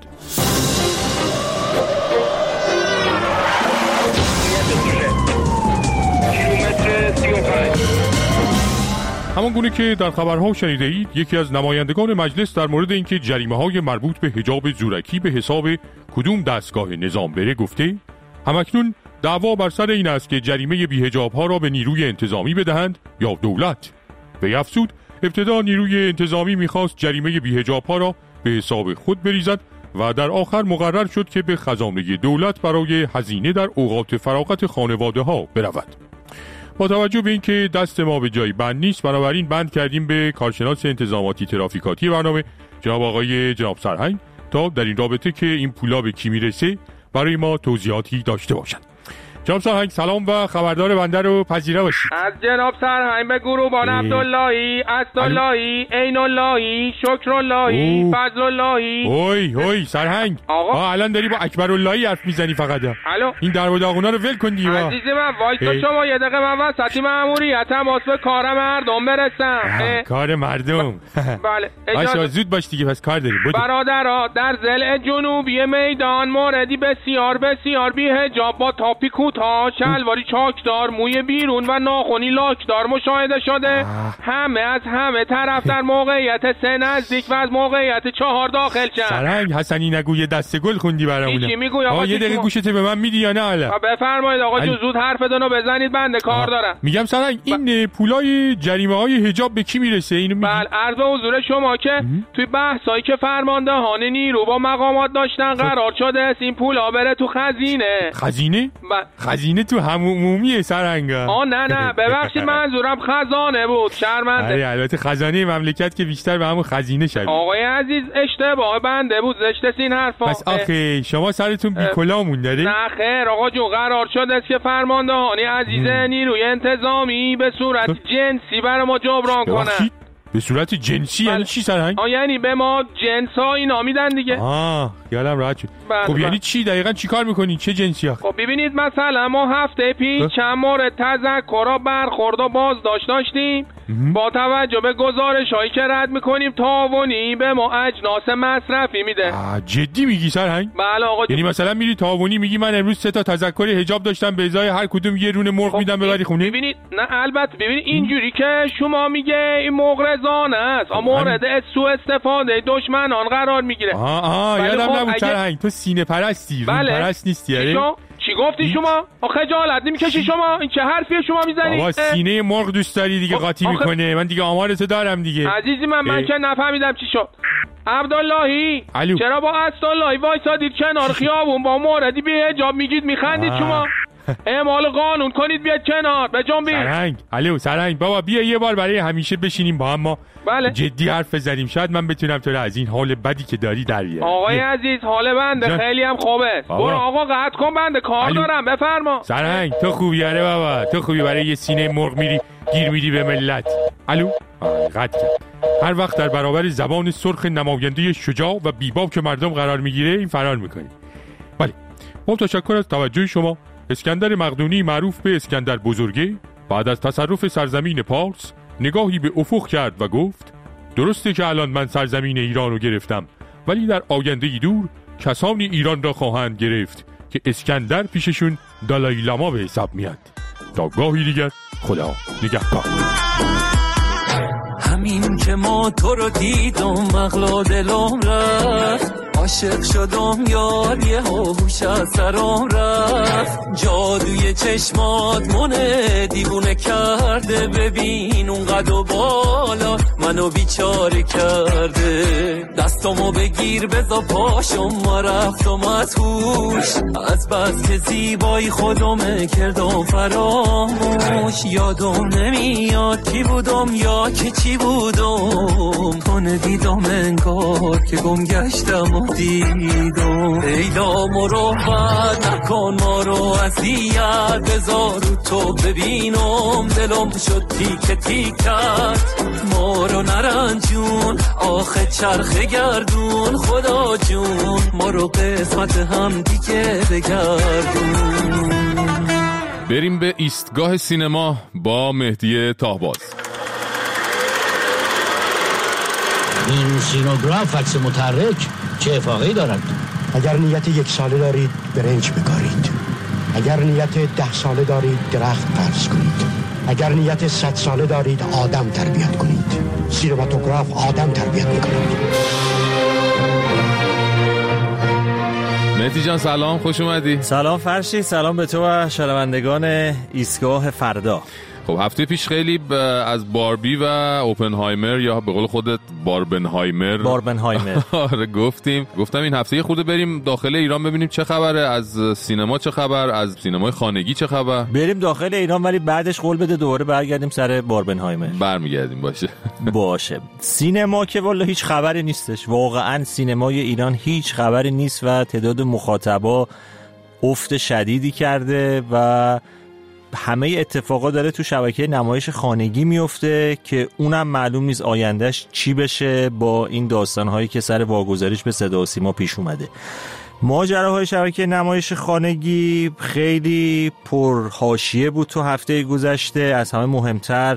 همان گونه که در خبرها شنیده اید، یکی از نمایندگان مجلس در مورد اینکه جریمه‌های مربوط به حجاب زورکی به حساب کدوم دستگاه نظام بره گفته همکنون دعوا بر سر این است که جریمه بی‌حجاب‌ها را به نیروی انتظامی بدهند یا دولت. وی افزود ابتدا نیروی انتظامی می‌خواست جریمه بی‌حجاب‌ها را به حساب خود بریزد و در آخر مقرر شد که به خزانه دولت برای هزینه در اوقات فراغت خانواده ها برود. با توجه به اینکه دست ما به جای بند نیست، بنابراین بند کردیم به کارشناس انتظاماتی ترافیکاتی برنامه جناب سرهنگ تا در این رابطه که این پولا به کی میرسه برای ما توضیحاتی داشته باشند. جناب سرهنگ سلام و خبردار بنده رو پذیرا باشید. از جناب سرهنگ به گروبان عبداللهی، اسداللهی، عیناللهی، شکراللهی، فضلاللهی. اوی سرهنگ آقا الان داری با اکبراللهی حرف میزنی فقط. الو این در و داغونا رو ول کن دیگه. عزیز من وایسا شما یه دقیقه، من وسطی مأموریتم واسه کار مردم برسم. کار مردم بله اجازه زود باش دیگه، پس کار داریم. برادرها در ضلع جنوبی میدان موردی بسیار بسیار بی‌حجاب با تاپی کوتاه، شلواری چاکدار، موی بیرون و ناخنی لاکدار مشاهده شده. همه از همه طرف در موقعیت 3 نزدیک و از موقعیت 4 داخل شدن. سرهنگ حسنی نگو یه دسته گل خوندی برامون. چی میگوی آقا؟ یه دقیقه گوشت به من میدی یا نه حالا؟ بفرمایید آقا جو، زود حرفتون رو بزنید، بنده کار دارم. میگم سرهنگ این پولای جریمه های حجاب به کی میرسه اینو میگی؟ بله عرض به حضور شما که توی بحثایی که فرماندهان نیرو با مقامات داشتن قرار شده است این پولا بره تو خزینه. خزینه؟ خزینه تو عمومیه سرهنگ. نه ببخشید منظورم خزانه بود، شرمنده. البته خزانه مملکت که بیشتر به همون خزینه شد. آقای عزیز اشتباه بنده بود، زشت سین حرفا. پس آخه شما سرتون بی کلا مونده؟ نه خیر آقا جون، قرار شده است که فرماندهانی عزیز نیروی انتظامی به صورت جنسی برای ما جبران کنن. به صورت جنسی یعنی چی سرهنگ؟ یعنی به ما جنس ها اینا میدن دیگه. یادم راحت شد. خب یعنی چی دقیقاً چی کار میکنین؟ چه جنسی ها؟ خب ببینید مثلا ما هفته پیش چند مورد تذکر برخورد و بازداشت داشتیم. با توجه به گزارش هایی که رد میکنیم تعاونی به ما اجناس مصرفی میده. جدی میگی سرهنگ؟ بله آقا. یعنی مثلا میری تعاونی میگی من امروز 3 تا تذکر حجاب داشتم، به ازای هر کدوم یه رونه مرغ میدم ببری خونه؟ ببینید نه البته ببینید اینجوری که شما میگه این مغرضانه است، مورد سوء استفاده دشمنان قرار میگیره. یادم نبود سرهنگ تو سینه پرستی، رو پرست نیستی. چی گفتی شما؟ خجالت نمیکشی شما؟ این چه حرفیه شما میزنی؟ بابا سینه مرغ دوست داری دیگه، قاطی میکنه. من دیگه آمارتو دارم دیگه. عزیزی من که نفهمیدم چی شد. عبداللهی چرا با اسداللهی وایسادید کنار خیابون با موردی بی‌حجاب میگید میخندید شما؟ اعمال قانون کنید بیاد کنار به جنبی. سرهنگ بابا بیا یه بار برای همیشه بشینیم با هم، ما جدی حرف بزنیم، شاید من بتونم تو رو از این حال بدی که داری در بیارم. آقای عزیز حال بنده خیلی هم خوبه. برو آقا قطع کن، بنده کار دارم، بفرما. سرهنگ تو خوبی آره بابا، تو خوبی برای یه سینه مرغ میری گیر میدی به ملت. قطع کرد. هر وقت در برابر زبان سرخ نماینده شجاع و بیباک مردم قرار میگیره این فرار میکنی. بله با تشکر از توجه شما. اسکندر مقدونی معروف به اسکندر بزرگه بعد از تصرف سرزمین پارس نگاهی به افق کرد و گفت درسته که الان من سرزمین ایران رو گرفتم، ولی در آینده دور کسانی ایران را خواهند گرفت که اسکندر پیششون دالای لاما به حساب میاد. تا گاهی دیگر خدا نگهدار. همین که ما تو رو دیدم مغلا دلم رفت، عاشق شدم یار یه هوش از سرم رفت، جادوی چشمات منه دیوونه کرده، ببین اون قد و بالا منو بیچاره کرده، دستامو بگیر بزا پاشم ما رفتم از هوش، از بس که زیبایی خودمه کردم فراموش، یادم نمیاد کی بودم یا که چی بودم، تو ندیدم انگار که گم گشتم و دیدم، ایدا مروحت نکن ما رو اذیت، بذار تو ببینم دلم شد تیکه تیکت، ما رو نرنجون آخه چرخ گردون، خدا جون ما رو قسمت هم دیگه بگردون. بریم به ایستگاه سینما با مهدی تاهباز. این سینوگراف عکس متحرک چه افاقه‌ای دارد؟ اگر نیت 1 ساله دارید برنج بکارید، اگر نیت 10 ساله دارید درخت فرض کنید، اگر نیت 100 ساله دارید آدم تربیت کنید. سینماتوگراف آدم تربیت میکنید. مهدی جان سلام، خوش اومدی. سلام فرشی، سلام به تو و شنوندگان ایستگاه فردا. خب هفته پیش خیلی از باربی و اوپنهایمر یا به قول خودت باربنهایمر آره گفتم این هفته خود بریم داخل ایران ببینیم چه خبره، از سینما چه خبر، از سینمای خانگی چه خبر. بریم داخل ایران ولی بعدش قول بده دوباره برگردیم سر باربنهایمر. برمیگردیم باشه. سینما که والا هیچ خبری نیستش، واقعا سینمای ایران هیچ خبری نیست و تعداد مخاطبا افت شدیدی کرده و همه اتفاقا داره تو شبکه نمایش خانگی میفته که اونم معلوم نیست آیندهش چی بشه با این داستانهایی که سر واگذاریش به صدا و سیما پیش اومده. ماجراهای شبکه نمایش خانگی خیلی پرحاشیه بود تو هفته گذشته. از همه مهمتر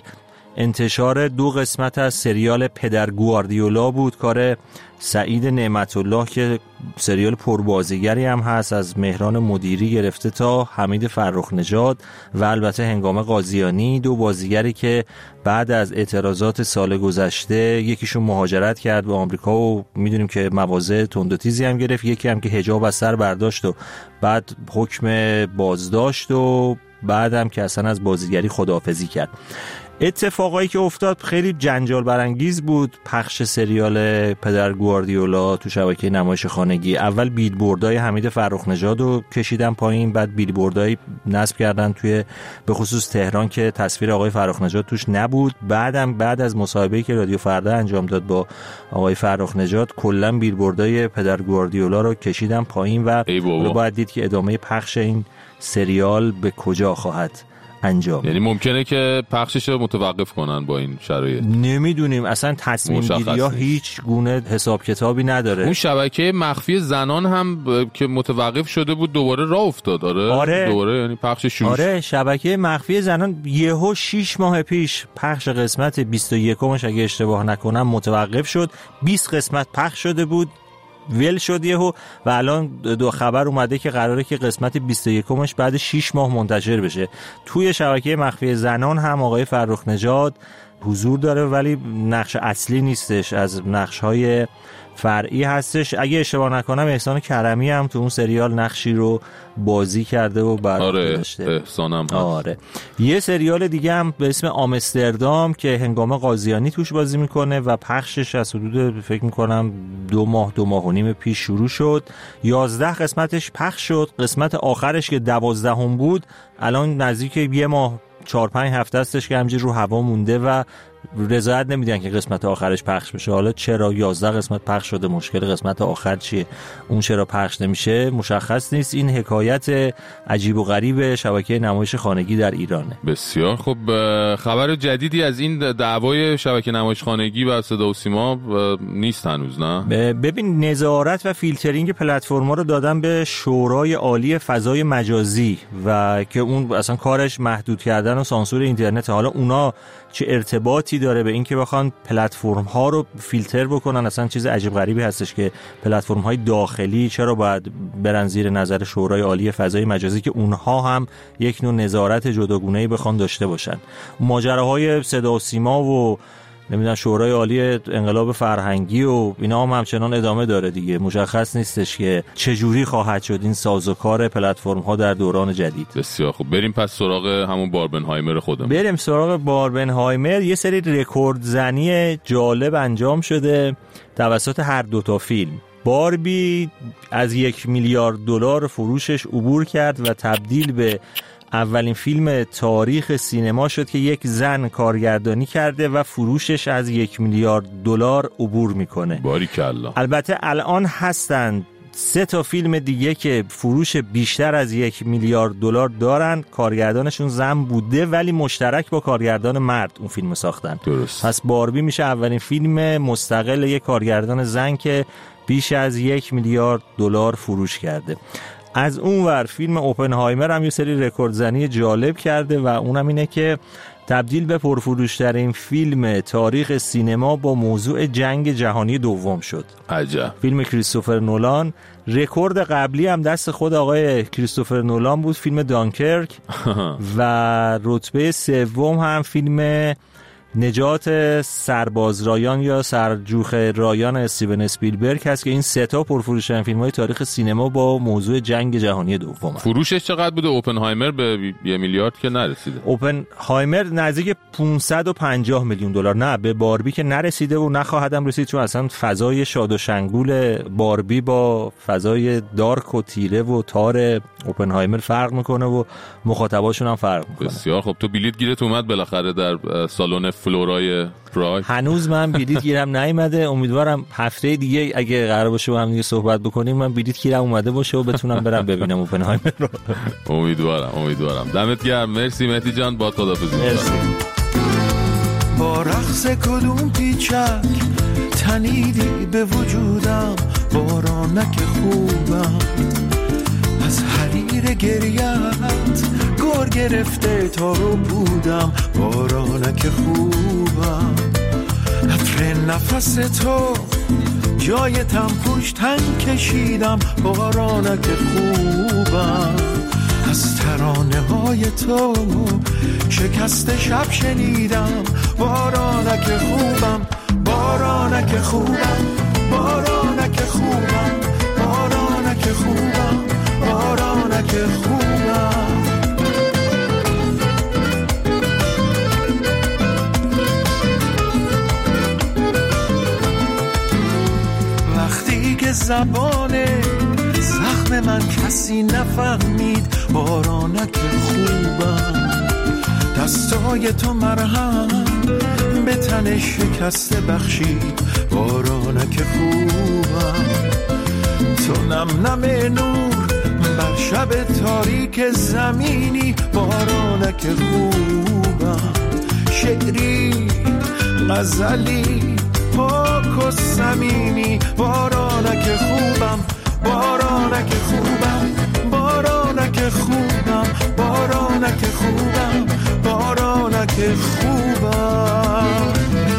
انتشار 2 قسمت از سریال پدر گواردیولا بود، کار سعید نعمت الله که سریال پربازیگری هم هست، از مهران مدیری گرفته تا حمید فرخ نژاد و البته هنگام قاضیانی، 2 بازیگری که بعد از اعتراضات سال گذشته یکیشون مهاجرت کرد به آمریکا و میدونیم که مواضع تند و تیزی هم گرفت، یکی هم که حجاب از سر برداشت و بعد حکم بازداشت و بعدم که اصلا از بازیگری خداحافظی کرد. اتفاقایی که افتاد خیلی جنجال برانگیز بود. پخش سریال پدر گواردیولا تو شبکه نمایش خانگی، اول بیلبوردهای حمید فرخ نژاد رو کشیدن پایین، بعد بیلبوردهای نصب کردن توی به خصوص تهران که تصویر آقای فرخ نژاد توش نبود. بعدم بعد از مصاحبه‌ای که رادیو فردا انجام داد با آقای فرخ نژاد کلا بیلبوردهای پدر گواردیولا رو کشیدن پایین و باید دید که ادامه پخش این سریال به کجا خواهد انجام. یعنی ممکنه که پخشش رو متوقف کنن با این شرایط؟ نمیدونیم، اصلا تصمیم گیری ها هیچ گونه حساب کتابی نداره. اون شبکه مخفی زنان هم که متوقف شده بود دوباره راه افتاد. آره دوباره یعنی پخش شروع. آره شبکه مخفی زنان یهو 6 ماه پیش پخش قسمت 21مش اگه اشتباه نکنم متوقف شد. 20 قسمت پخش شده بود، ول شد یهو و الان 2 خبر اومده که قراره که قسمت 21مش بعد 6 ماه منتشر بشه. توی شبکه مخفی زنان هم آقای فرخ نژاد حضور داره ولی نقش اصلی نیستش، از نقش‌های فرعی هستش. اگه اشتباه نکنم احسان کرمی هم تو اون سریال نقشی رو بازی کرده و آره احسانم هست. آره یه سریال دیگه هم به اسم آمستردام که هنگام قاضیانی توش بازی میکنه و پخشش از حدود فکر میکنم 2 ماه و نیم پیش شروع شد. 11 قسمتش پخش شد. قسمت آخرش که 12 بود الان نزدیک 1 ماه 4-5 هفته استش که همجوری رو هوا مونده و رضایت نمیدن که قسمت آخرش پخش بشه. حالا چرا 11 قسمت پخش شده، مشکل قسمت آخر چیه، اون چرا پخش نمیشه مشخص نیست. این حکایت عجیب و غریب شبکه نمایش خانگی در ایرانه. بسیار خب. خبر جدیدی از این دعوای شبکه نمایش خانگی و صدا و سیما نیست هنوز، نه؟ ببین نظارت و فیلترینگ پلتفرم‌ها رو دادن به شورای عالی فضای مجازی و که اون اصلا کارش محدود کردن و سانسور اینترنت. حالا اونا چه ارتباطی داره به این که بخوان پلتفرم ها رو فیلتر بکنن؟ اصلا چیز عجیب غریبی هستش که پلتفرم های داخلی چرا باید برن زیر نظر شورای عالی فضای مجازی که اونها هم یک نوع نظارت جداگونه‌ای بخوان داشته باشن. ماجراهای صدا و سیما و نمیدونم شورای عالی انقلاب فرهنگی و اینا هم همچنان ادامه داره دیگه. مشخص نیستش که چجوری خواهد شد این سازوکار پلتفرم ها در دوران جدید. بسیار خوب. بریم پس سراغ همون باربنهایمر خودمون. بریم سراغ باربنهایمر. یه سری رکورد زنی جالب انجام شده توسط هر 2 تا فیلم. باربی از $1 میلیارد فروشش عبور کرد و تبدیل به اولین فیلم تاریخ سینما شد که یک زن کارگردانی کرده و فروشش از $1 میلیارد عبور میکنه. باریکالله. البته الان هستند 3 تا فیلم دیگه که فروش بیشتر از $1 میلیارد دارن، کارگردانشون زن بوده ولی مشترک با کارگردان مرد اون فیلم ساختن. درست. پس باربی میشه اولین فیلم مستقل یک کارگردان زن که بیش از $1 میلیارد فروش کرده. از اون ور فیلم اوپنهایمر هم یه سری رکوردزنی جالب کرده و اونم اینه که تبدیل به پرفروشترین فیلم تاریخ سینما با موضوع جنگ جهانی دوم شد. عجب. فیلم کریستوفر نولان. رکورد قبلی هم دست خود آقای کریستوفر نولان بود، فیلم دانکرک و رتبه 3 هم فیلم نجات سربازرایان یا سرجوخ رایان استیون اسپیلبرگ هست که این 3 تا پرفروش‌ترین فیلم‌های تاریخ سینما با موضوع جنگ جهانی دوم. فروشش چقدر بوده؟ اوپنهایمر به 1 میلیارد که نرسیده. اوپنهایمر نزدیک 550 میلیون دلار. نه، به باربی که نرسیده و نخواهدم رسید، چون اصلا فضای شاد و شنگول باربی با فضای دارک و تیره و تار اوپنهایمر فرق میکنه و مخاطباشون هم فرق میکنه. بسیار خب. تو بلیت گیرت اومد بالاخره در سالن فلورای پراگ؟ هنوز من بلیت گیرم نیومده. امیدوارم هفته دیگه اگه قرار باشه با هم دیگه صحبت بکنیم من بلیت گیرم اومده باشه و بتونم برم ببینم اوپنهایمر رو. امیدوارم. دمت گرم. مرسی مهدی جان. با خداحافظی. مرسی. با رقص کدوم پیچک تنیدی به وجودم، بارانک خوبم از حریر گریت گور گرفته تا رو بودم، بارانک خوبم عطر نفس تو جای تنپوش تن کشیدم، بارانک خوبم از ترانه های تو شکست شب شنیدم، بارانک خوبم، بارانک خوبم، بارانک خوبم، بارانک خوبم، بارانک خوبم. وقتی که زبان زخم من کسی نفهمید، بارانک خوبم دستای تو مرهم به تن شکسته بخشید، بارانک خوبم تو نم نم نور بر شب تاریک زمینی، بارانک خوبم شعری غزلی پاک و صمیمی، بارانک خوبم، بارانک خوبم، بارانک خوبم، بارانک خوبم، بارانک خوبم.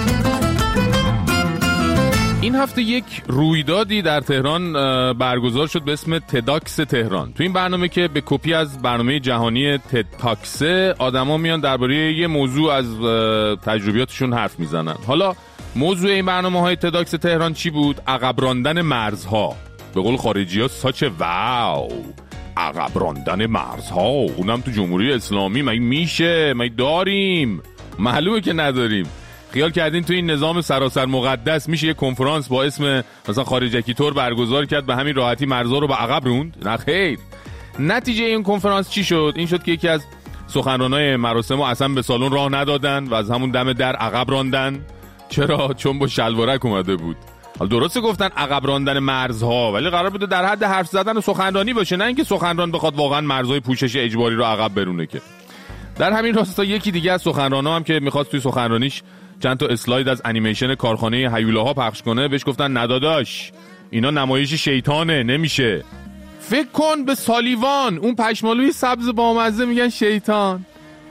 این هفته یک رویدادی در تهران برگزار شد به اسم تداکس تهران. تو این برنامه که به کپی از برنامه جهانی تداکس آدما میان درباره یه موضوع از تجربیاتشون حرف میزنن. حالا موضوع این برنامه‌های تداکس تهران چی بود؟ عقب راندن مرزها. به قول خارجی‌ها ساچ واو، عقب راندن مرزها، اونم تو جمهوری اسلامی. مگه میشه؟ مگه داریم؟ معلومه که نداریم. خیال کردین تو این نظام سراسر مقدس میشه یه کنفرانس با اسم مثلا خارجکی تور برگزار کرد به همین راحتی مرزها رو به عقب روند؟ نه خیر. نتیجه این کنفرانس چی شد؟ این شد که یکی از سخنرانای مراسم اصلا به سالن راه ندادن و از همون دم در عقب راندن. چرا؟ چون با شلوارک اومده بود. حالا درسته گفتن عقب راندن مرزها، ولی قرار بوده در حد حرف زدن و سخنرانی باشه، نه اینکه سخنران بخواد واقعا مرزهای پوشش اجباری رو عقب برونه. که در همین راستا یکی دیگه از سخنرانا هم که میخواست توی سخنرانیش چند تا اسلاید از انیمیشن کارخانه هیولاها پخش کنه، بهش گفتن نداداش اینا نمایش شیطانه، نمیشه. فکر کن به سالیوان، اون پشمالوی سبز بامزه، میگن شیطان.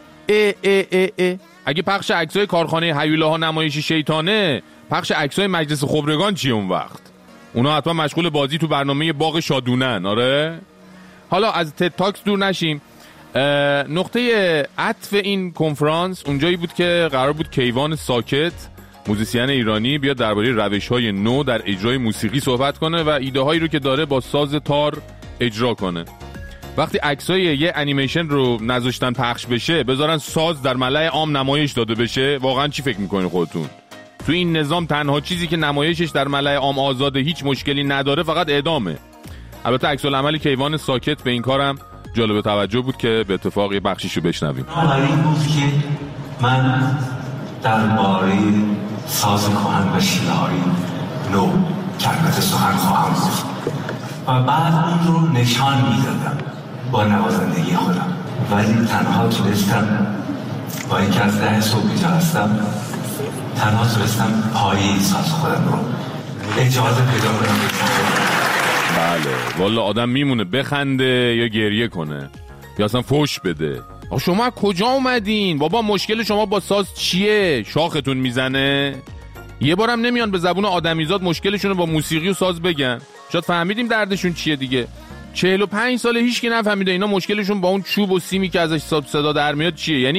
اگه پخش عکسای کارخانه هیولاها نمایش شیطانه، پخش عکسای مجلس خبرگان چیه اون وقت؟ اونا حتما مشغول بازی تو برنامه باغ شادونن. آره. حالا از تد تاکس دور نشیم. نقطه عطف این کنفرانس اونجایی بود که قرار بود کیوان ساکت، موزیسین ایرانی، بیاد درباره روش‌های نو در اجرای موسیقی صحبت کنه و ایده‌هایی رو که داره با ساز تار اجرا کنه. وقتی عکسای یه انیمیشن رو نذاشتن پخش بشه، بذارن ساز در ملأ عام نمایش داده بشه، واقعا چی فکر می‌کنین خودتون؟ تو این نظام تنها چیزی که نمایشش در ملأ عام آزاده، هیچ مشکلی نداره، فقط اعدامه. البته عکس العمل کیوان ساکت به این کارم جالب توجه بود که به اتفاق یه بخشیشو بشنویم. این بود که من درباره ساز کهن و شیله‌های نو کلمت سخن خواهم گفت و بعد اون رو نشان میدادم با نوازندگی خودم، ولی تنها تونستم با اینکه از 10 صبح اینجا هستم، تنها تونستم پایه ساز خودم رو اجازه پیدا کنم. بله والا آدم میمونه بخنده یا گریه کنه یا اصلا فوش بده. شما کجا اومدین؟ بابا مشکل شما با ساز چیه؟ شاختون میزنه؟ یه بارم نمیان به زبون آدمیزاد مشکلشونو با موسیقی و ساز بگن؟ شاید فهمیدیم دردشون چیه دیگه. 45 ساله هیچ کی نفهمیده اینا مشکلشون با اون چوب و سیمی که ازش صدا در میاد چیه. یعنی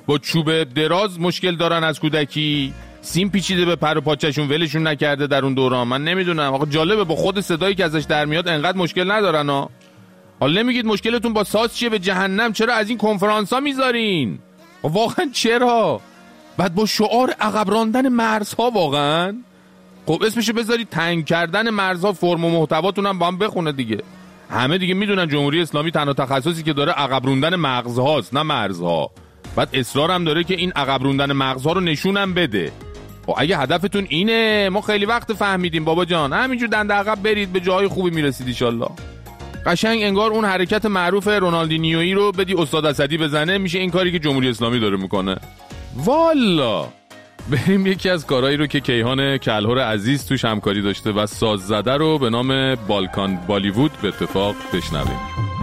با چوب دراز مشکل دارن از کودکی، سیم پیچیده به پر و پاچشون ولشون نکرده در اون دوران. من نمیدونم آقا، جالبه با خود صدایی که ازش در میاد انقدر مشکل ندارن ها. حالا نمیگید مشکلتون با ساز چیه؟ به جهنم، چرا از این کنفرانس ها میذارین؟ واقعا چرا؟ بعد با شعار عقب راندن مرزها، واقعا خب اسمشو بذارید تنگ کردن مرزها، فرم و محتواتون هم با هم بخونه دیگه. همه دیگه میدونن جمهوری اسلامی تنها تخصصی که داره عقب روندن مغزهاست نه مرزها. بعد اصرار هم داره که این عقب روندن مغزها رو نشونم بده. و اگه هدفتون اینه، ما خیلی وقت فهمیدیم بابا جان، همینجور دنده عقب برید به جای خوبی میرسید ان شاءالله. قشنگ انگار اون حرکت معروف رونالدینیویی رو بدی استاد اسدی بزنه، میشه این کاری که جمهوری اسلامی داره میکنه. والا بریم یکی از کارهایی رو که کیهان کلهر عزیز توش همکاری داشته و ساز زده رو به نام بالکان بالیوود به اتفاق بشنویم.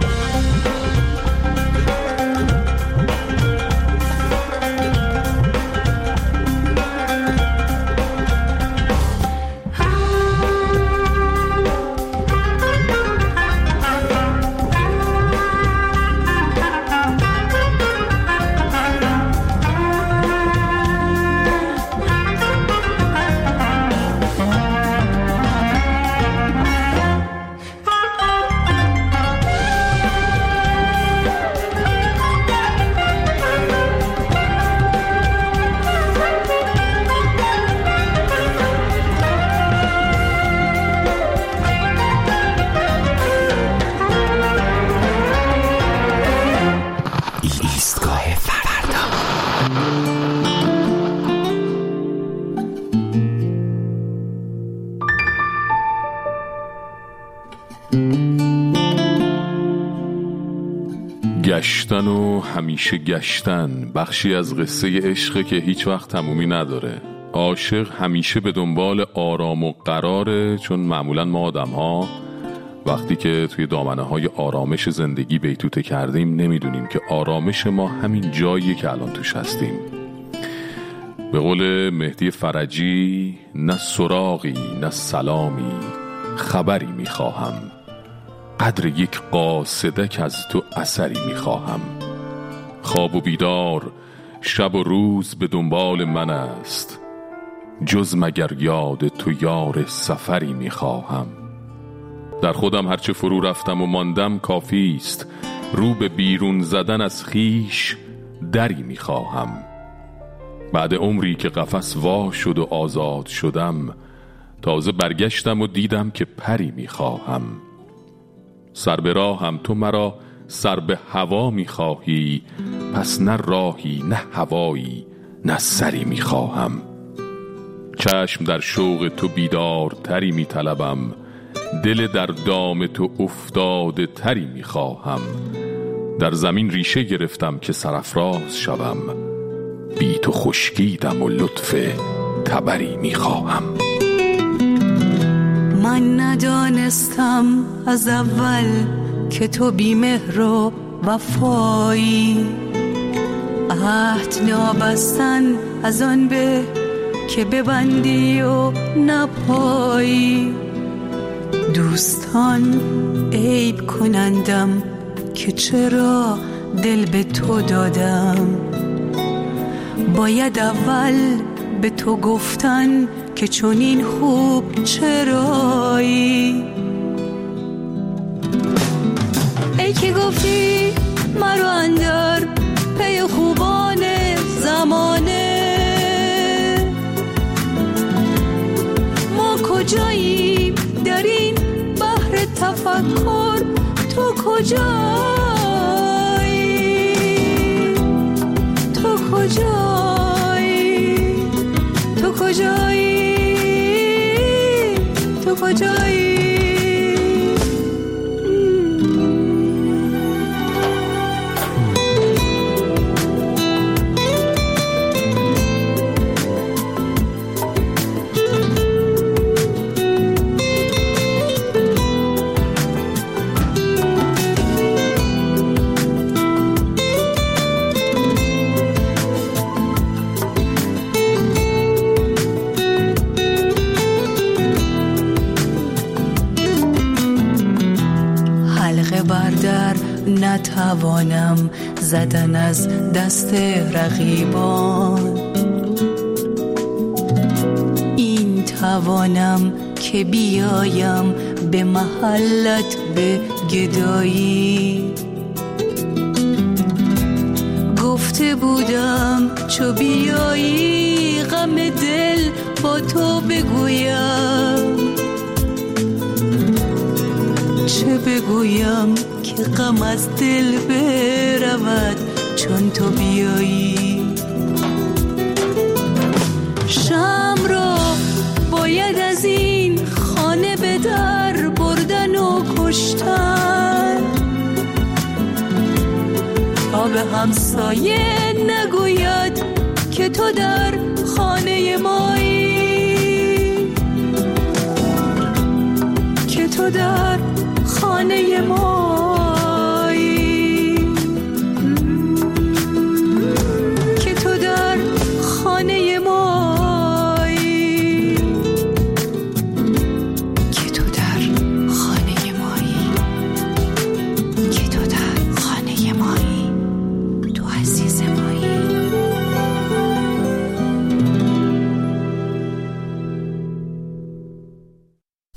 گشتن و همیشه گشتن بخشی از قصه عشقه که هیچ وقت تمومی نداره. عاشق همیشه به دنبال آرام و قراره، چون معمولا ما آدم ها وقتی که توی دامنه های آرامش زندگی بیتوته کردیم نمیدونیم که آرامش ما همین جاییه که الان توش هستیم. به قول مهدی فرجی، نه سراغی نه سلامی خبری میخواهم، قدر یک قاصدک از تو اثری میخواهم. خواب و بیدار شب و روز به دنبال من است، جز مگر یاد تو یار سفری میخواهم. در خودم هرچه فرو رفتم و ماندم کافی است، رو به بیرون زدن از خیش دری میخواهم. بعد عمری که قفس وا شد و آزاد شدم، تازه برگشتم و دیدم که پری میخواهم. سر به راهم تو مرا سر به هوا میخواهی، پس نه راهی نه هوایی نه سری میخواهم. چشم در شوق تو بیدارتری میطلبم، دل در دام تو افتاده تری میخواهم. در زمین ریشه گرفتم که سرافراز شوم، بی تو خشکیدم و لطف تبری میخواهم. من ندانستم از اول که تو بی مهر و وفایی، عهد نابستن از آن به که ببندی و نپایی. دوستان عیب کنندم که چرا دل به تو دادم، باید اول به تو گفتن که چون این خوب چرایی. ای که گفتی مرا اندر پی خوبان زمانه، ما کجاییم در این بحر تفکر، تو کجایی، تو کجایی، تو کجایی، تو کجایی. نتوانم زدن از دست رقیبان. این توانم که بیایم به محلت به گدایی. گفته بودم چو بیایی غم دل با تو بگویم. چه بگویم که غم از دل برود چون تو بیایی. شمع را باید از این خانه به در بردن و کشتن تا به همسایه نگوید که تو در خانه مایی، که تو در خانه ما